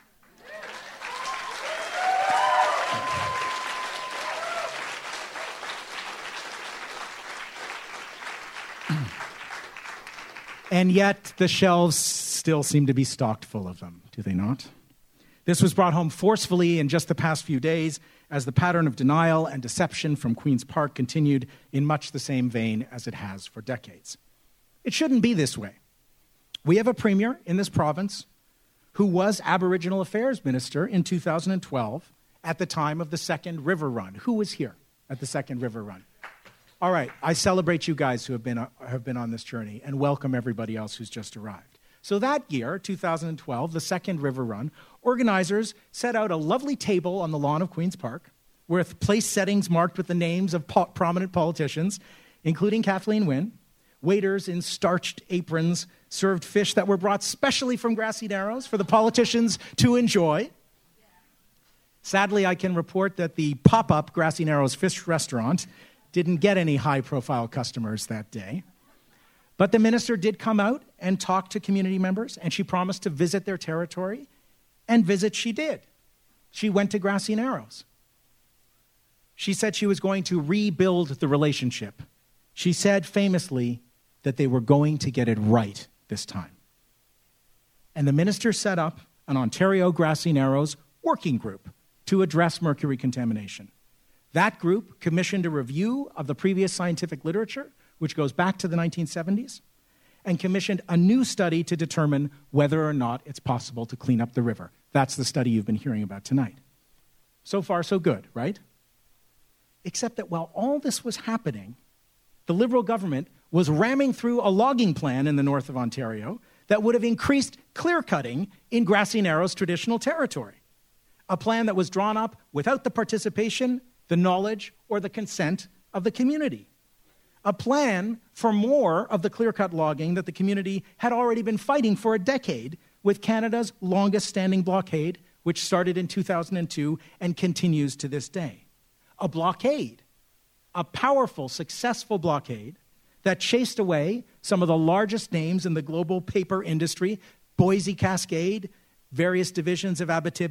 And yet, the shelves still seem to be stocked full of them, do they not? This was brought home forcefully in just the past few days as the pattern of denial and deception from Queen's Park continued in much the same vein as it has for decades. It shouldn't be this way. We have a premier in this province who was Aboriginal Affairs Minister in 2012 at the time of the second River Run. Who was here at the second River Run? All right, I celebrate you guys who have been on this journey and welcome everybody else who's just arrived. So that year, 2012, the second River Run, organizers set out a lovely table on the lawn of Queen's Park with place settings marked with the names of prominent politicians, including Kathleen Wynne. Waiters in starched aprons served fish that were brought specially from Grassy Narrows for the politicians to enjoy. Sadly, I can report that the pop-up Grassy Narrows Fish Restaurant didn't get any high-profile customers that day. But the minister did come out and talk to community members, and she promised to visit their territory, and visit she did. She went to Grassy Narrows. She said she was going to rebuild the relationship. She said famously that they were going to get it right this time. And the minister set up an Ontario Grassy Narrows working group to address mercury contamination. That group commissioned a review of the previous scientific literature, which goes back to the 1970s, and commissioned a new study to determine whether or not it's possible to clean up the river. That's the study you've been hearing about tonight. So far, so good, right? Except that while all this was happening, the Liberal government was ramming through a logging plan in the north of Ontario that would have increased clear-cutting in Grassy Narrows traditional territory. A plan that was drawn up without the participation, the knowledge, or the consent of the community. A plan for more of the clear-cut logging that the community had already been fighting for a decade with Canada's longest-standing blockade, which started in 2002 and continues to this day. A blockade, a powerful, successful blockade that chased away some of the largest names in the global paper industry, Boise Cascade, various divisions of Abitibi,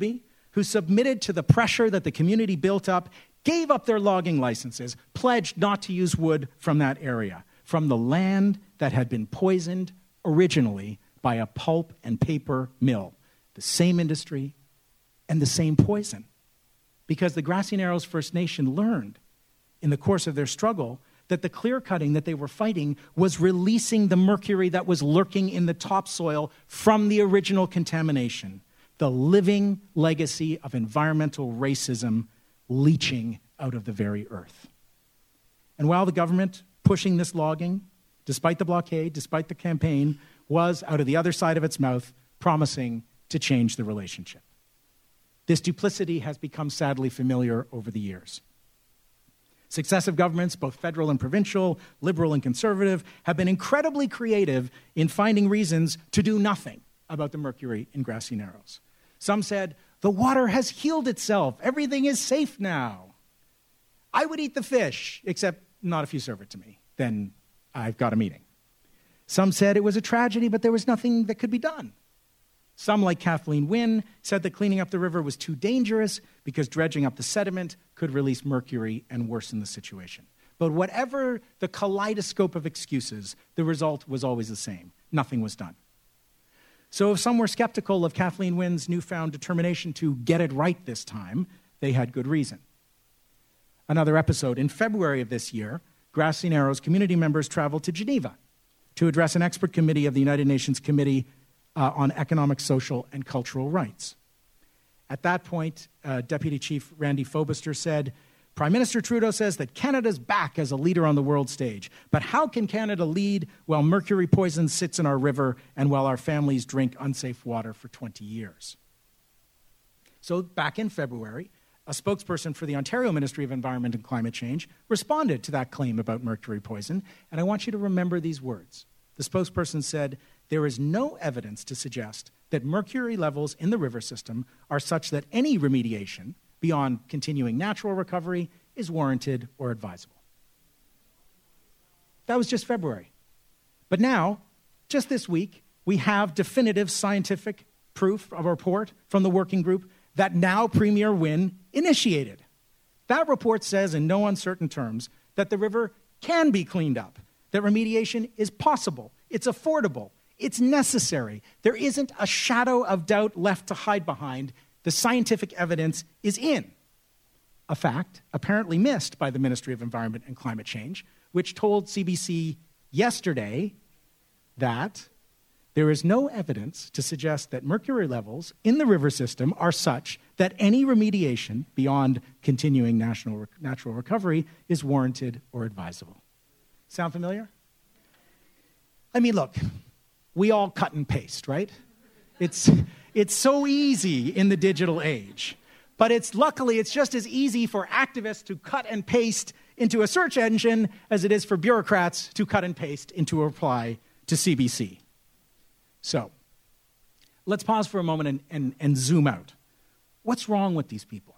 who submitted to the pressure that the community built up, gave up their logging licenses, pledged not to use wood from that area, from the land that had been poisoned originally by a pulp and paper mill. The same industry and the same poison. Because the Grassy Narrows First Nation learned in the course of their struggle that the clear cutting that they were fighting was releasing the mercury that was lurking in the topsoil from the original contamination, the living legacy of environmental racism leaching out of the very earth. And while the government pushing this logging, despite the blockade, despite the campaign, was out of the other side of its mouth promising to change the relationship. This duplicity has become sadly familiar over the years. Successive governments, both federal and provincial, liberal and conservative, have been incredibly creative in finding reasons to do nothing about the mercury in Grassy Narrows. Some said, the water has healed itself. Everything is safe now. I would eat the fish, except not if you serve it to me. Then I've got a meeting. Some said it was a tragedy, but there was nothing that could be done. Some, like Kathleen Wynne, said that cleaning up the river was too dangerous because dredging up the sediment could release mercury and worsen the situation. But whatever the kaleidoscope of excuses, the result was always the same. Nothing was done. So if some were skeptical of Kathleen Wynne's newfound determination to get it right this time, they had good reason. Another episode. In February of this year, Grassy Narrows community members traveled to Geneva to address an expert committee of the United Nations Committee on Economic, Social, and Cultural Rights. At that point, Deputy Chief Randy Fobister said, Prime Minister Trudeau says that Canada's back as a leader on the world stage. But how can Canada lead while mercury poison sits in our river and while our families drink unsafe water for 20 years? So back in February, a spokesperson for the Ontario Ministry of Environment and Climate Change responded to that claim about mercury poison. And I want you to remember these words. The spokesperson said, there is no evidence to suggest that mercury levels in the river system are such that any remediation beyond continuing natural recovery is warranted or advisable. That was just February. But now, just this week, we have definitive scientific proof of a report from the working group that now Premier Wynne initiated. That report says in no uncertain terms that the river can be cleaned up, that remediation is possible, it's affordable, it's necessary. There isn't a shadow of doubt left to hide behind. The scientific evidence is in. A fact apparently missed by the Ministry of Environment and Climate Change, which told CBC yesterday that there is no evidence to suggest that mercury levels in the river system are such that any remediation beyond continuing natural recovery is warranted or advisable. Sound familiar? I mean, look, we all cut and paste, right? It's so easy in the digital age. But luckily, it's just as easy for activists to cut and paste into a search engine as it is for bureaucrats to cut and paste into a reply to CBC. So, let's pause for a moment and zoom out. What's wrong with these people?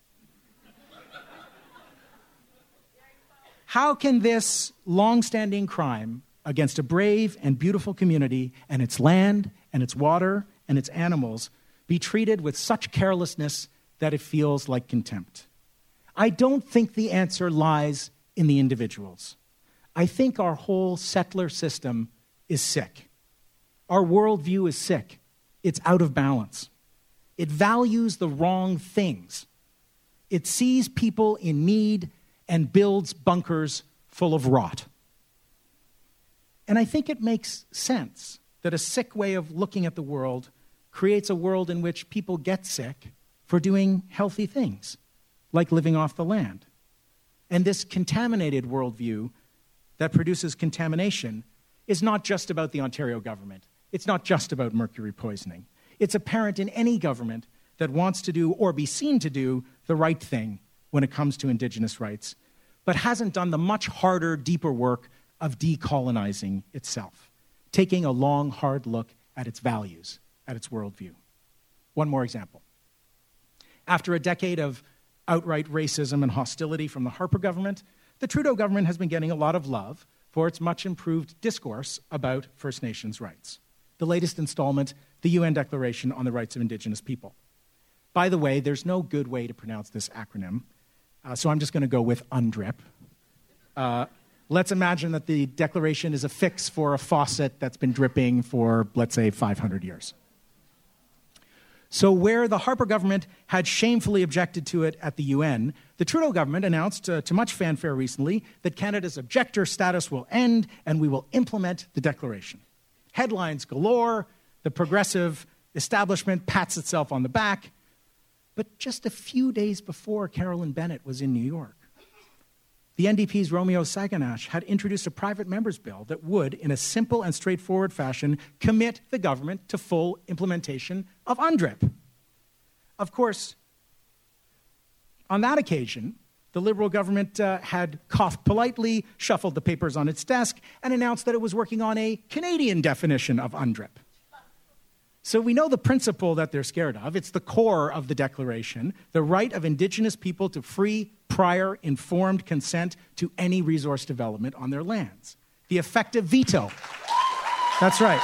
How can this long-standing crime against a brave and beautiful community and its land and its water and its animals be treated with such carelessness that it feels like contempt? I don't think the answer lies in the individuals. I think our whole settler system is sick. Our worldview is sick. It's out of balance. It values the wrong things. It sees people in need and builds bunkers full of rot. And I think it makes sense that a sick way of looking at the world creates a world in which people get sick for doing healthy things, like living off the land. And this contaminated worldview that produces contamination is not just about the Ontario government. It's not just about mercury poisoning. It's apparent in any government that wants to do or be seen to do the right thing when it comes to Indigenous rights, but hasn't done the much harder, deeper work of decolonizing itself, taking a long, hard look at its values, at its worldview. One more example. After a decade of outright racism and hostility from the Harper government, the Trudeau government has been getting a lot of love for its much improved discourse about First Nations rights. The latest installment, the UN Declaration on the Rights of Indigenous People. By the way, there's no good way to pronounce this acronym, so I'm just going to go with UNDRIP. Let's imagine that the declaration is a fix for a faucet that's been dripping for, let's say, 500 years. So where the Harper government had shamefully objected to it at the UN, the Trudeau government announced to much fanfare recently that Canada's objector status will end and we will implement the declaration. Headlines galore, the progressive establishment pats itself on the back. But just a few days before Carolyn Bennett was in New York, the NDP's Romeo Saganash had introduced a private member's bill that would, in a simple and straightforward fashion, commit the government to full implementation of UNDRIP. Of course, on that occasion, the Liberal government had coughed politely, shuffled the papers on its desk, and announced that it was working on a Canadian definition of UNDRIP. So we know the principle that they're scared of. It's the core of the Declaration, the right of Indigenous people to free, prior, informed consent to any resource development on their lands. The effective veto. That's right.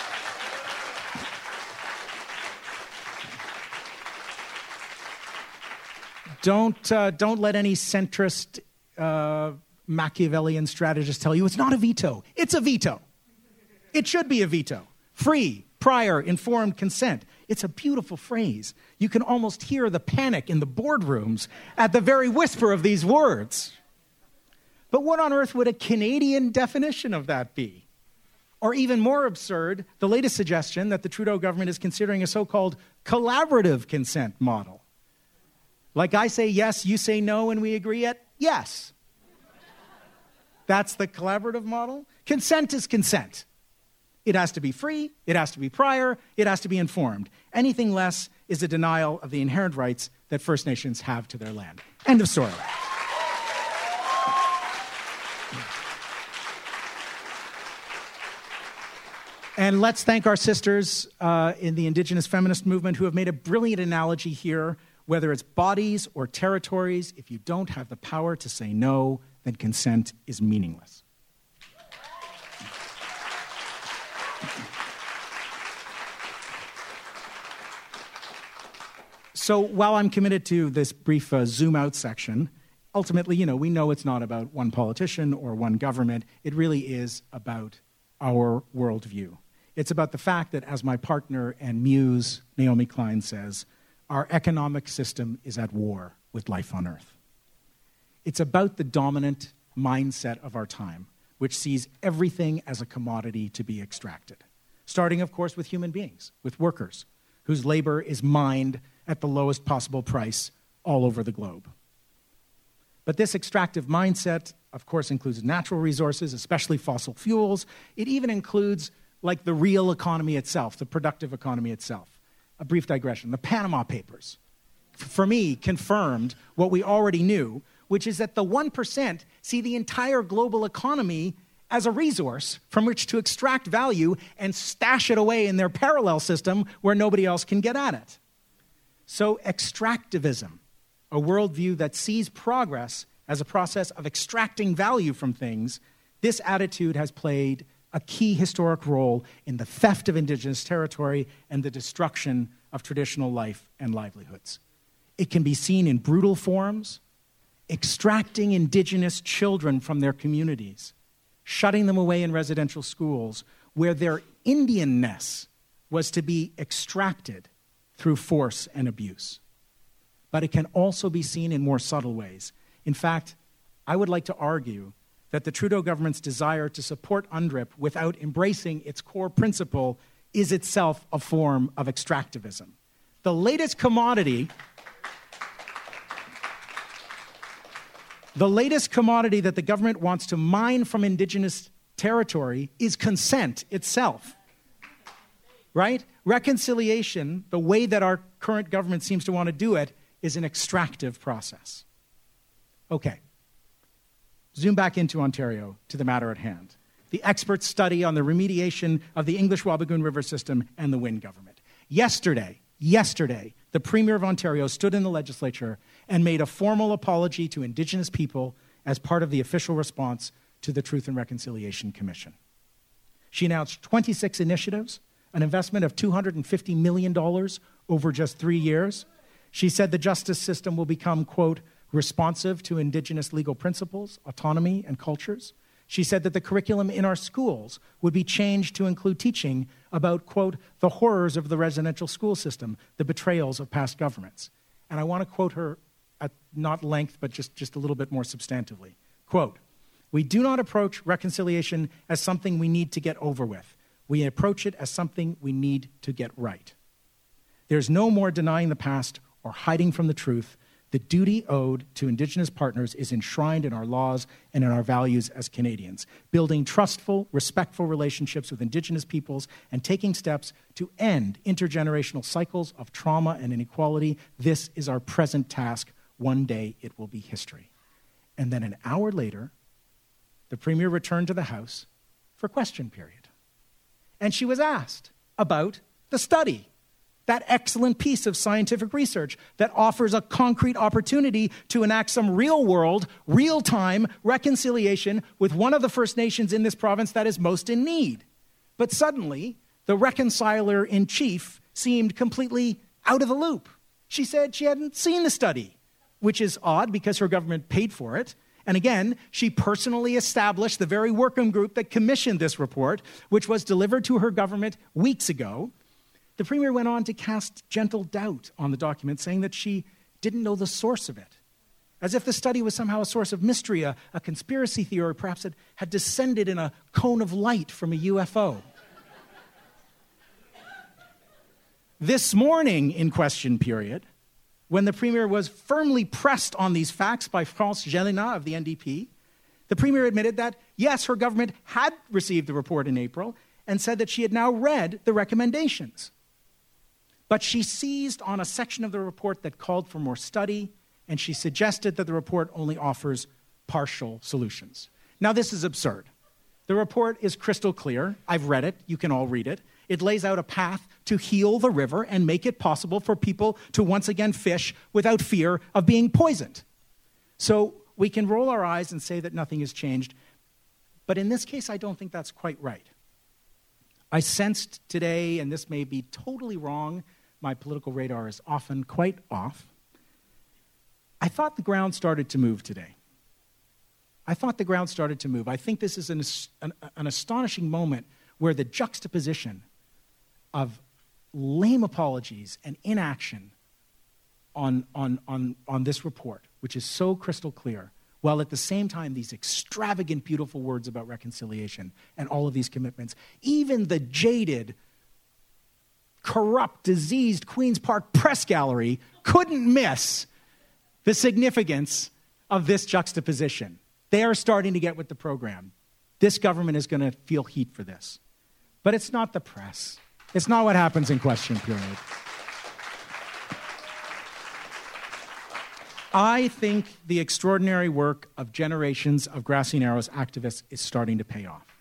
Don't let any centrist Machiavellian strategist tell you it's not a veto. It's a veto. It should be a veto. Free, prior, informed consent. It's a beautiful phrase. You can almost hear the panic in the boardrooms at the very whisper of these words. But what on earth would a Canadian definition of that be? Or even more absurd, the latest suggestion that the Trudeau government is considering a so-called collaborative consent model. Like I say yes, you say no, and we agree at yes. That's the collaborative model? Consent is consent. It has to be free, it has to be prior, it has to be informed. Anything less is a denial of the inherent rights that First Nations have to their land. End of story. And let's thank our sisters in the Indigenous feminist movement who have made a brilliant analogy here. Whether it's bodies or territories, if you don't have the power to say no, then consent is meaningless. So while I'm committed to this brief zoom out section, ultimately, we know it's not about one politician or one government. It really is about our worldview. It's about the fact that, as my partner and muse, Naomi Klein, says, our economic system is at war with life on Earth. It's about the dominant mindset of our time, which sees everything as a commodity to be extracted. Starting, of course, with human beings, with workers, whose labor is mined at the lowest possible price all over the globe. But this extractive mindset, of course, includes natural resources, especially fossil fuels. It even includes, like, the real economy itself, the productive economy itself. A brief digression. The Panama Papers, for me, confirmed what we already knew, which is that the 1% see the entire global economy as a resource from which to extract value and stash it away in their parallel system where nobody else can get at it. So extractivism, a worldview that sees progress as a process of extracting value from things, this attitude has played a key historic role in the theft of Indigenous territory and the destruction of traditional life and livelihoods. It can be seen in brutal forms, extracting Indigenous children from their communities, shutting them away in residential schools where their Indianness was to be extracted through force and abuse. But it can also be seen in more subtle ways. In fact, I would like to argue that the Trudeau government's desire to support UNDRIP without embracing its core principle is itself a form of extractivism. The latest commodity that the government wants to mine from Indigenous territory is consent itself. Right? Reconciliation, the way that our current government seems to want to do it, is an extractive process. Okay. Zoom back into Ontario to the matter at hand. The expert study on the remediation of the English Wabigoon River system and the Wynne government. Yesterday, the Premier of Ontario stood in the legislature and made a formal apology to Indigenous people as part of the official response to the Truth and Reconciliation Commission. She announced 26 initiatives, an investment of $250 million over just 3 years. She said the justice system will become, quote, responsive to indigenous legal principles, autonomy, and cultures. She said that the curriculum in our schools would be changed to include teaching about, quote, the horrors of the residential school system, the betrayals of past governments. And I want to quote her at not length, but just a little bit more substantively. Quote, we do not approach reconciliation as something we need to get over with. We approach it as something we need to get right. There's no more denying the past or hiding from the truth. The duty owed to Indigenous partners is enshrined in our laws and in our values as Canadians. Building trustful, respectful relationships with Indigenous peoples and taking steps to end intergenerational cycles of trauma and inequality. This is our present task. One day it will be history. And then an hour later, the Premier returned to the House for question period. And she was asked about the study, that excellent piece of scientific research that offers a concrete opportunity to enact some real-world, real-time reconciliation with one of the First Nations in this province that is most in need. But suddenly, the reconciler-in-chief seemed completely out of the loop. She said she hadn't seen the study, which is odd because her government paid for it. And again, she personally established the very working group that commissioned this report, which was delivered to her government weeks ago. The Premier went on to cast gentle doubt on the document, saying that she didn't know the source of it, as if the study was somehow a source of mystery, a conspiracy theory, perhaps it had descended in a cone of light from a UFO. This morning in question period, when the Premier was firmly pressed on these facts by France Gélinas of the NDP, the Premier admitted that, yes, her government had received the report in April and said that she had now read the recommendations. But she seized on a section of the report that called for more study, and she suggested that the report only offers partial solutions. Now, this is absurd. The report is crystal clear. I've read it. You can all read it. It lays out a path to heal the river and make it possible for people to once again fish without fear of being poisoned. So we can roll our eyes and say that nothing has changed. But in this case, I don't think that's quite right. I sensed today, and this may be totally wrong, my political radar is often quite off. I thought the ground started to move today. I think this is an astonishing moment where the juxtaposition of lame apologies and inaction on this report, which is so crystal clear, while at the same time these extravagant, beautiful words about reconciliation and all of these commitments, even the jaded, corrupt, diseased Queen's Park Press Gallery couldn't miss the significance of this juxtaposition. They are starting to get with the program. This government is going to feel heat for this. But it's not the press. It's not what happens in question period. I think the extraordinary work of generations of Grassy Narrows activists is starting to pay off.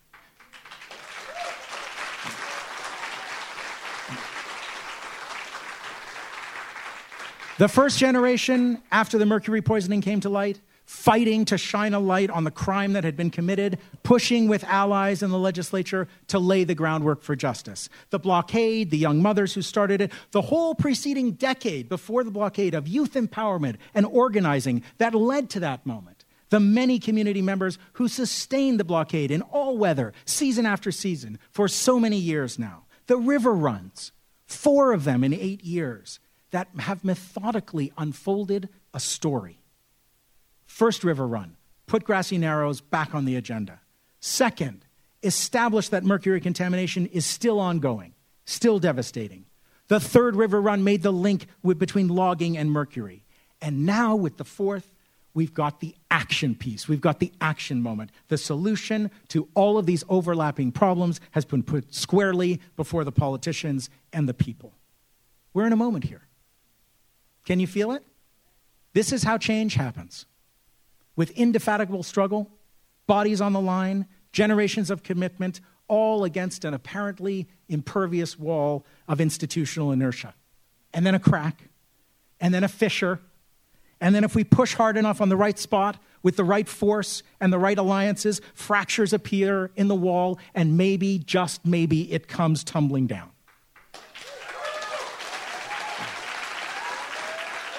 The first generation, after the mercury poisoning came to light, fighting to shine a light on the crime that had been committed, pushing with allies in the legislature to lay the groundwork for justice. The blockade, the young mothers who started it, the whole preceding decade before the blockade of youth empowerment and organizing that led to that moment. The many community members who sustained the blockade in all weather, season after season, for so many years now. The river runs, 4 of them in 8 years, that have methodically unfolded a story. First river run, put Grassy Narrows back on the agenda. Second, establish that mercury contamination is still ongoing, still devastating. The third river run made the link between logging and mercury. And now with the fourth, we've got the action piece. We've got the action moment. The solution to all of these overlapping problems has been put squarely before the politicians and the people. We're in a moment here. Can you feel it? This is how change happens. With indefatigable struggle, bodies on the line, generations of commitment, all against an apparently impervious wall of institutional inertia. And then a crack, and then a fissure, and then if we push hard enough on the right spot, with the right force and the right alliances, fractures appear in the wall, and maybe, just maybe, it comes tumbling down.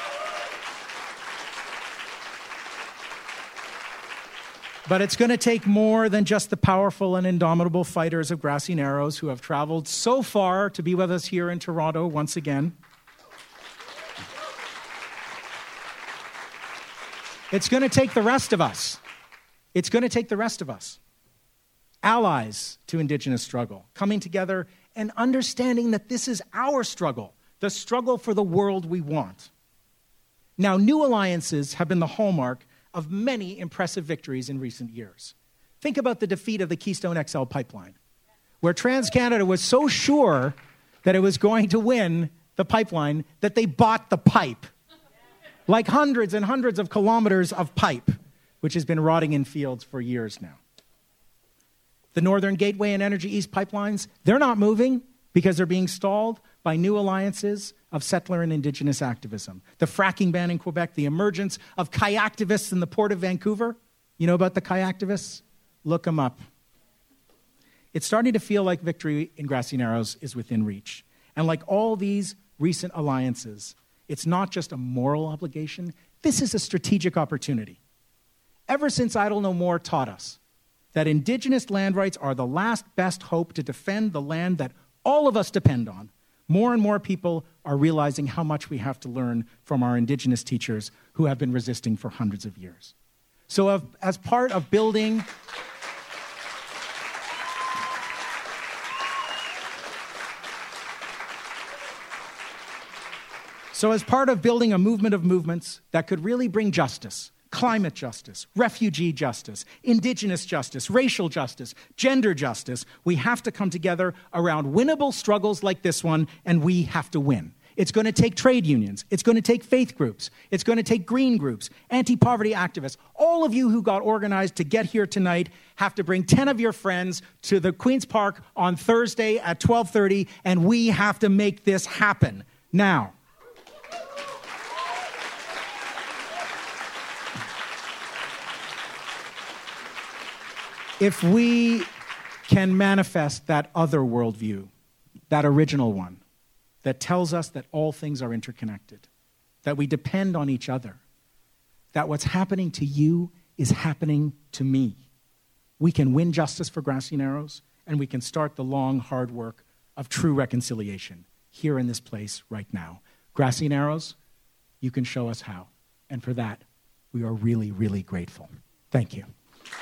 But it's going to take more than just the powerful and indomitable fighters of Grassy Narrows who have traveled so far to be with us here in Toronto once again. It's going to take the rest of us. It's going to take the rest of us. Allies to Indigenous struggle, coming together and understanding that this is our struggle, the struggle for the world we want. Now, new alliances have been the hallmark of many impressive victories in recent years. Think about the defeat of the Keystone XL pipeline, where TransCanada was so sure that it was going to win the pipeline that they bought the pipe. Like hundreds and hundreds of kilometers of pipe, which has been rotting in fields for years now. The Northern Gateway and Energy East pipelines, they're not moving because they're being stalled by new alliances of settler and Indigenous activism. The fracking ban in Quebec, the emergence of kayaktivists in the Port of Vancouver. You know about the kayaktivists? Look them up. It's starting to feel like victory in Grassy Narrows is within reach. And like all these recent alliances, it's not just a moral obligation. This is a strategic opportunity. Ever since Idle No More taught us that Indigenous land rights are the last best hope to defend the land that all of us depend on, more and more people are realizing how much we have to learn from our Indigenous teachers who have been resisting for hundreds of years. So as part of building a movement of movements that could really bring justice, climate justice, refugee justice, Indigenous justice, racial justice, gender justice, we have to come together around winnable struggles like this one, and we have to win. It's going to take trade unions. It's going to take faith groups. It's going to take green groups, anti-poverty activists. All of you who got organized to get here tonight have to bring 10 of your friends to the Queen's Park on Thursday at 12:30, and we have to make this happen now. If we can manifest that other worldview, that original one, that tells us that all things are interconnected, that we depend on each other, that what's happening to you is happening to me, we can win justice for Grassy Narrows, and we can start the long, hard work of true reconciliation here in this place right now. Grassy Narrows, you can show us how. And for that, we are really, really grateful. Thank you.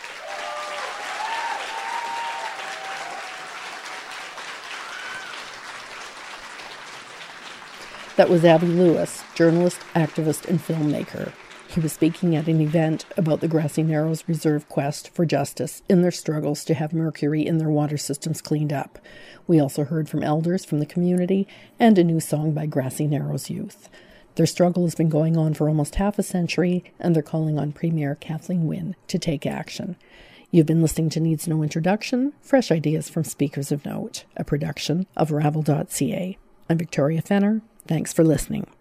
That was Abby Lewis, journalist, activist, and filmmaker. He was speaking at an event about the Grassy Narrows Reserve quest for justice in their struggles to have mercury in their water systems cleaned up. We also heard from elders from the community and a new song by Grassy Narrows youth. Their struggle has been going on for almost half a century, and they're calling on Premier Kathleen Wynne to take action. You've been listening to Needs No Introduction, fresh ideas from speakers of note, a production of Rabble.ca. I'm Victoria Fenner. Thanks for listening.